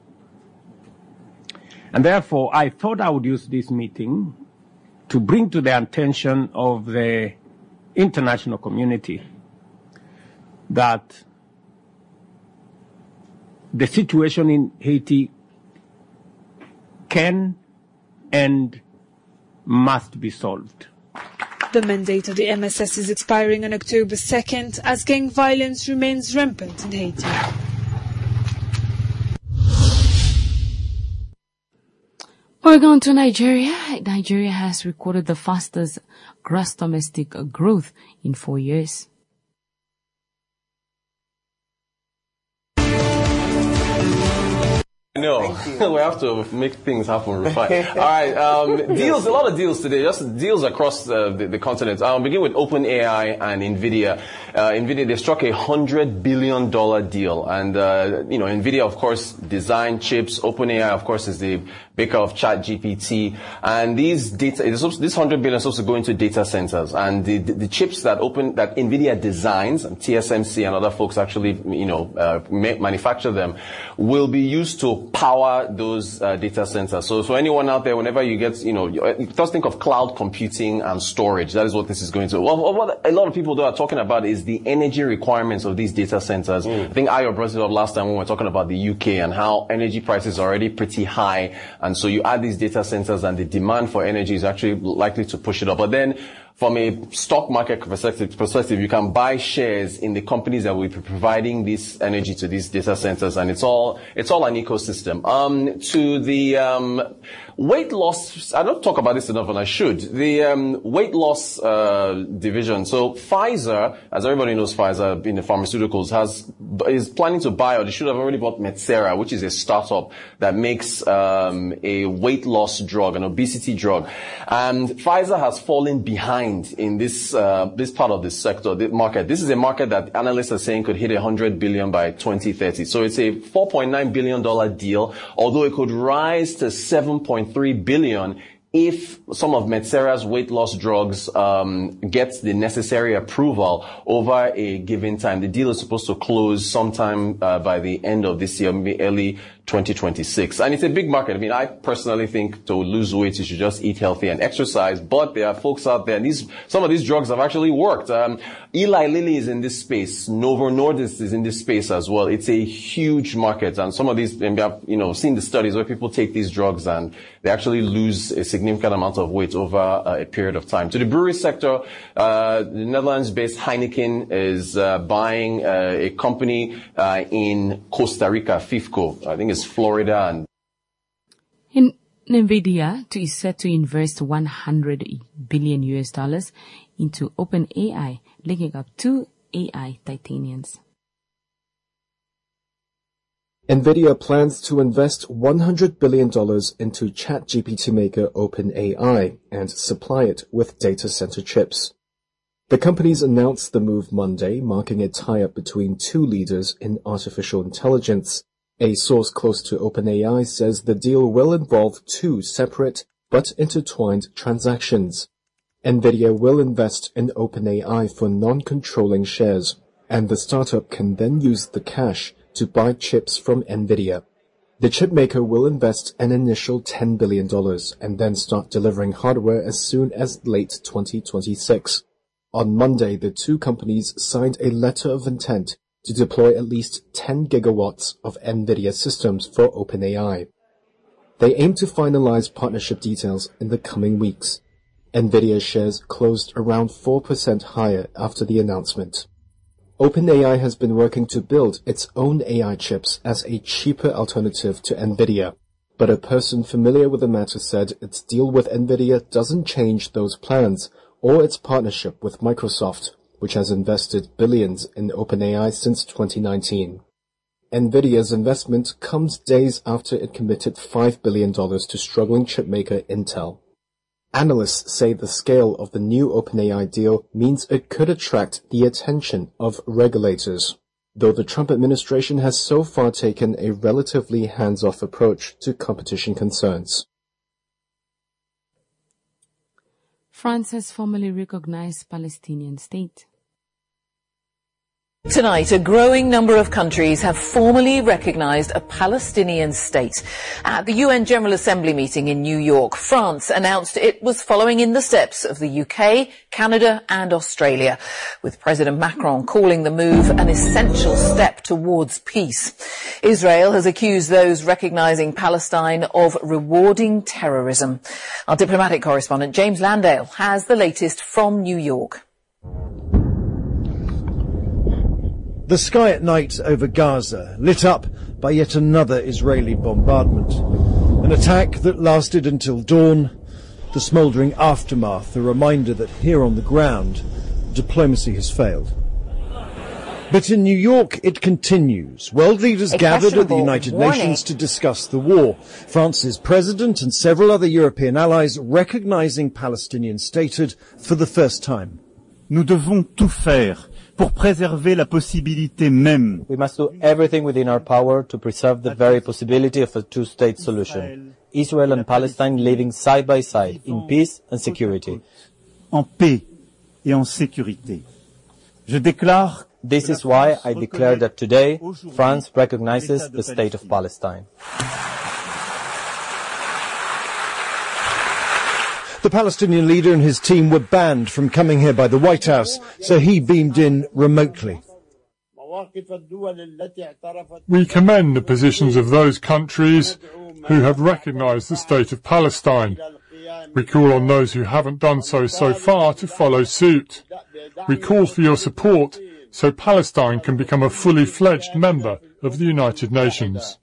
And therefore, I thought I would use this meeting to bring to the attention of the international community that the situation in Haiti can and must be solved. The mandate of the MSS is expiring on October 2nd as gang violence remains rampant in Haiti. We're going to Nigeria. Nigeria has recorded the fastest gross domestic growth in 4 years. No, we have to make things happen, Rufai. All right, deals, a lot of deals today, just deals across the continent. I'll begin with OpenAI and NVIDIA. NVIDIA, they struck $100 billion deal. And, NVIDIA, of course, designed chips. OpenAI, of course, is the maker of ChatGPT. And this $100 billion is supposed to go into data centers. And the chips that NVIDIA designs, and TSMC and other folks actually, manufacture them, will be used to power those data centers. So anyone out there, whenever you get, just think of cloud computing and storage. That is what this is going to. Well, what a lot of people are talking about is the energy requirements of these data centers. I think Ayo brought it up last time when we were talking about the UK and how energy prices are already pretty high. And so you add these data centers and the demand for energy is actually likely to push it up. But then from a stock market perspective, you can buy shares in the companies that will be providing this energy to these data centers, and it's all an ecosystem. To the weight loss, I don't talk about this enough, and I should. The weight loss division. So Pfizer, as everybody knows, Pfizer in the pharmaceuticals is planning to buy, or they should have already bought Metsera, which is a startup that makes a weight loss drug, an obesity drug, and Pfizer has fallen behind in this part of this sector, the market. This is a market that analysts are saying could hit $100 billion by 2030. So it's a $4.9 billion deal, although it could rise to $7.3 billion if some of Metsera's weight loss drugs gets the necessary approval over a given time. The deal is supposed to close sometime by the end of this year, maybe early 2026. And it's a big market. I mean, I personally think to lose weight, you should just eat healthy and exercise. But there are folks out there, and some of these drugs have actually worked. Eli Lilly is in this space. Novo Nordisk is in this space as well. It's a huge market. And some of these, I've, seen the studies where people take these drugs and they actually lose a significant amount of weight over a period of time. To the brewery sector, the Netherlands-based Heineken is buying a company in Costa Rica, FIFCO. I think it's Florida. And NVIDIA is set to invest $100 billion into OpenAI, linking up two AI titanians. NVIDIA plans to invest $100 billion into ChatGPT maker OpenAI and supply it with data center chips. The companies announced the move Monday, marking a tie-up between two leaders in artificial intelligence. A source close to OpenAI says the deal will involve two separate but intertwined transactions. NVIDIA will invest in OpenAI for non-controlling shares, and the startup can then use the cash to buy chips from NVIDIA. The chipmaker will invest an initial $10 billion and then start delivering hardware as soon as late 2026. On Monday, the two companies signed a letter of intent to deploy at least 10 gigawatts of NVIDIA systems for OpenAI. They aim to finalize partnership details in the coming weeks. NVIDIA shares closed around 4% higher after the announcement. OpenAI has been working to build its own AI chips as a cheaper alternative to NVIDIA, but a person familiar with the matter said its deal with NVIDIA doesn't change those plans or its partnership with Microsoft, which has invested billions in OpenAI since 2019. NVIDIA's investment comes days after it committed $5 billion to struggling chipmaker Intel. Analysts say the scale of the new OpenAI deal means it could attract the attention of regulators, though the Trump administration has so far taken a relatively hands-off approach to competition concerns. France has formally recognized Palestinian state. Tonight, a growing number of countries have formally recognized a Palestinian state. At the UN General Assembly meeting in New York, France announced it was following in the steps of the UK, Canada and Australia, with President Macron calling the move an essential step towards peace. Israel has accused those recognizing Palestine of rewarding terrorism. Our diplomatic correspondent James Landale has the latest from New York. The sky at night over Gaza, lit up by yet another Israeli bombardment. An attack that lasted until dawn, the smouldering aftermath, a reminder that here on the ground, diplomacy has failed. But in New York, it continues. World leaders gathered at the United Nations to discuss the war. France's president and several other European allies recognizing Palestinian statehood for the first time. Nous devons tout faire pour préserver la possibilité même. We must do everything within our power to preserve the very possibility of a two-state solution. Israel and Palestine living side by side in peace and security. En paix et en sécurité. Je déclare. This is why I declare that today France recognizes the state of Palestine. The Palestinian leader and his team were banned from coming here by the White House, so he beamed in remotely. We commend the positions of those countries who have recognized the state of Palestine. We call on those who haven't done so far to follow suit. We call for your support so Palestine can become a fully fledged member of the United Nations.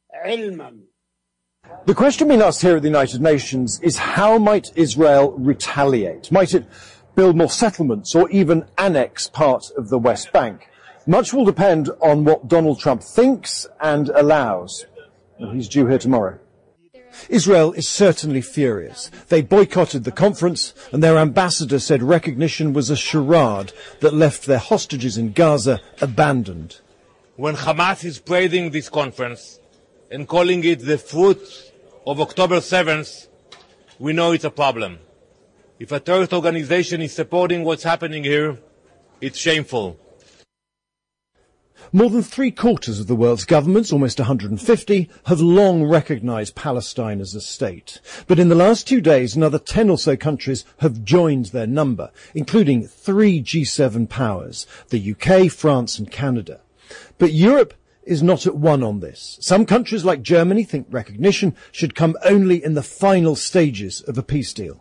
The question being asked here at the United Nations is how might Israel retaliate? Might it build more settlements or even annex part of the West Bank? Much will depend on what Donald Trump thinks and allows. And he's due here tomorrow. Israel is certainly furious. They boycotted the conference and their ambassador said recognition was a charade that left their hostages in Gaza abandoned. When Hamas is praising this conference and calling it the fruit of October 7th, we know it's a problem. If a terrorist organization is supporting what's happening here, it's shameful. More than 3/4 of the world's governments, almost 150, have long recognized Palestine as a state. But in the last 2 days, another 10 or so countries have joined their number, including 3 G7 powers, the UK, France and Canada. But Europe is not at one on this. Some countries like Germany think recognition should come only in the final stages of a peace deal.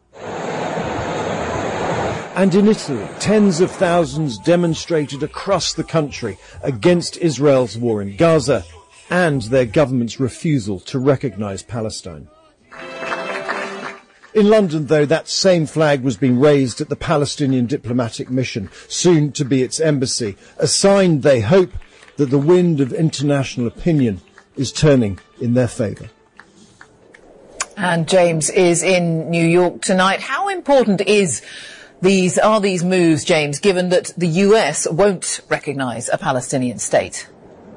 And in Italy, tens of thousands demonstrated across the country against Israel's war in Gaza and their government's refusal to recognize Palestine. In London, though, that same flag was being raised at the Palestinian diplomatic mission, soon to be its embassy, a sign, they hope, that the wind of international opinion is turning in their favour. And James is in New York tonight. How important are these moves, James, given that the US won't recognise a Palestinian state?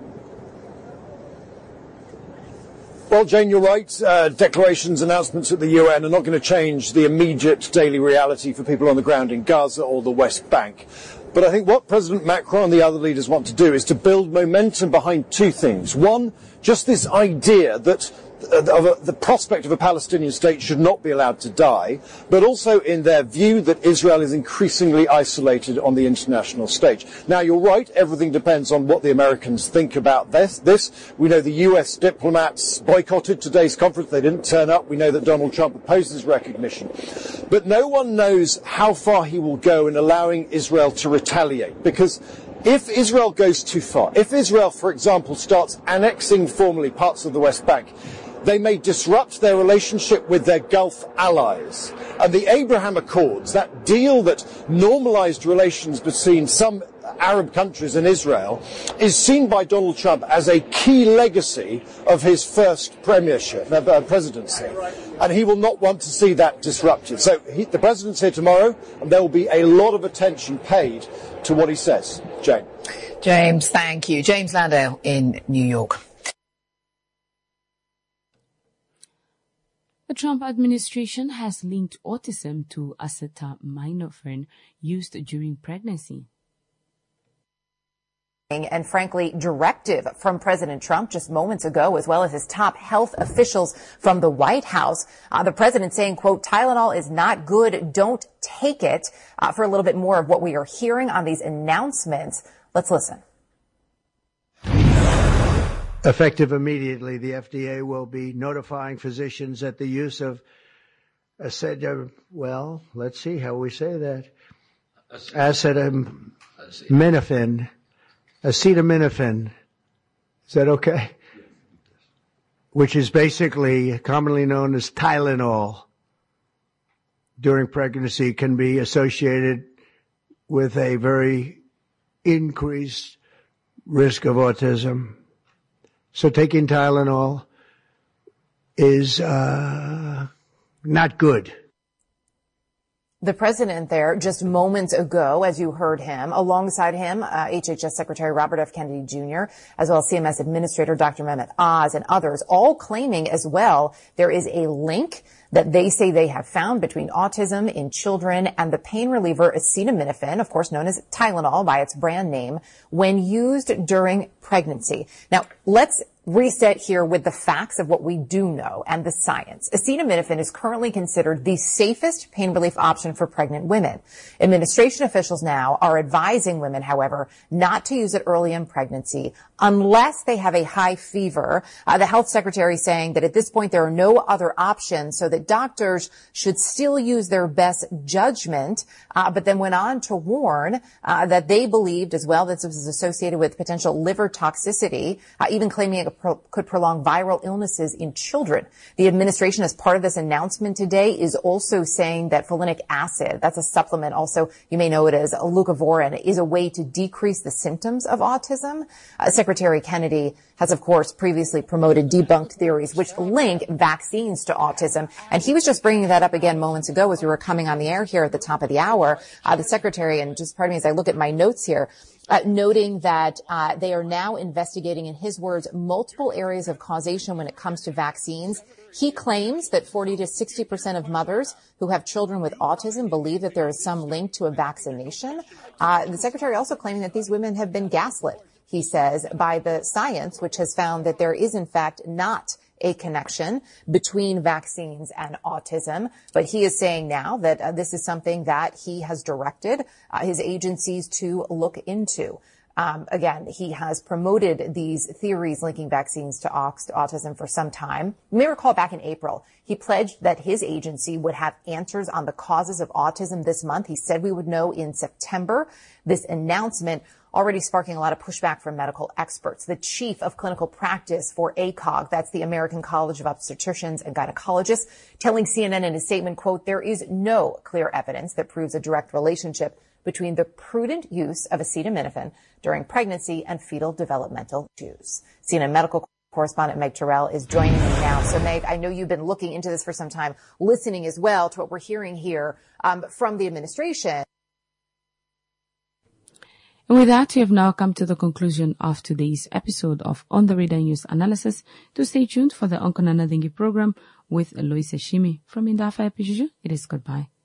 Well, Jane, you're right. Declarations, announcements at the UN are not going to change the immediate daily reality for people on the ground in Gaza or the West Bank. But I think what President Macron and the other leaders want to do is to build momentum behind two things. One, just this idea that the prospect of a Palestinian state should not be allowed to die, but also in their view that Israel is increasingly isolated on the international stage. Now, you're right, everything depends on what the Americans think about this. We know the US diplomats boycotted today's conference. They didn't turn up. We know that Donald Trump opposes recognition. But no one knows how far he will go in allowing Israel to retaliate, because if Israel goes too far, if Israel, for example, starts annexing formally parts of the West Bank, they may disrupt their relationship with their Gulf allies. And the Abraham Accords, that deal that normalized relations between some Arab countries and Israel, is seen by Donald Trump as a key legacy of his first presidency. And he will not want to see that disrupted. So the president's here tomorrow, and there will be a lot of attention paid to what he says. Jane. James, thank you. James Landale in New York. The Trump administration has linked autism to acetaminophen used during pregnancy. And frankly, directive from President Trump just moments ago, as well as his top health officials from the White House. The president saying, quote, Tylenol is not good. Don't take it. For a little bit more of what we are hearing on these announcements, let's listen. Effective immediately, the FDA will be notifying physicians that the use of acetaminophen, is that okay? Which is basically commonly known as Tylenol, during pregnancy can be associated with a very increased risk of autism. So taking Tylenol is not good. The president there just moments ago, as you heard him, alongside him, HHS Secretary Robert F. Kennedy Jr., as well as CMS Administrator Dr. Mehmet Oz and others, all claiming as well there is a link that they say they have found between autism in children and the pain reliever acetaminophen, of course known as Tylenol by its brand name, when used during pregnancy. Now, let's reset here with the facts of what we do know and the science. Acetaminophen is currently considered the safest pain relief option for pregnant women. Administration officials now are advising women, however, not to use it early in pregnancy unless they have a high fever. The health secretary saying that at this point there are no other options, so that doctors should still use their best judgment, but then went on to warn that they believed as well that this was associated with potential liver toxicity, even claiming it could prolong viral illnesses in children. The administration, as part of this announcement today, is also saying that folinic acid, that's a supplement, also you may know it as leucovorin, is a way to decrease the symptoms of autism. Secretary Kennedy has, of course, previously promoted debunked theories which link vaccines to autism. And he was just bringing that up again moments ago as we were coming on the air here at the top of the hour. The secretary, and just pardon me as I look at my notes here, noting that they are now investigating, in his words, multiple areas of causation when it comes to vaccines. He claims that 40 to 60% of mothers who have children with autism believe that there is some link to a vaccination. The secretary also claiming that these women have been gaslit, he says, by the science, which has found that there is, in fact, not a connection between vaccines and autism. But he is saying now that this is something that he has directed his agencies to look into. Again, he has promoted these theories linking vaccines to autism for some time. You may recall back in April, he pledged that his agency would have answers on the causes of autism this month. He said we would know in September. This announcement already sparking a lot of pushback from medical experts. The chief of clinical practice for ACOG, that's the American College of Obstetricians and Gynecologists, telling CNN in a statement, quote, "There is no clear evidence that proves a direct relationship between the prudent use of acetaminophen during pregnancy and fetal developmental issues." CNN medical correspondent Meg Terrell is joining me now. So Meg, I know you've been looking into this for some time, listening as well to what we're hearing here from the administration. And with that, we have now come to the conclusion of today's episode of On the Radar News Analysis. To stay tuned for the Onkonana Dingi program with Loise Shimi from Indafa Epijuju. It is goodbye.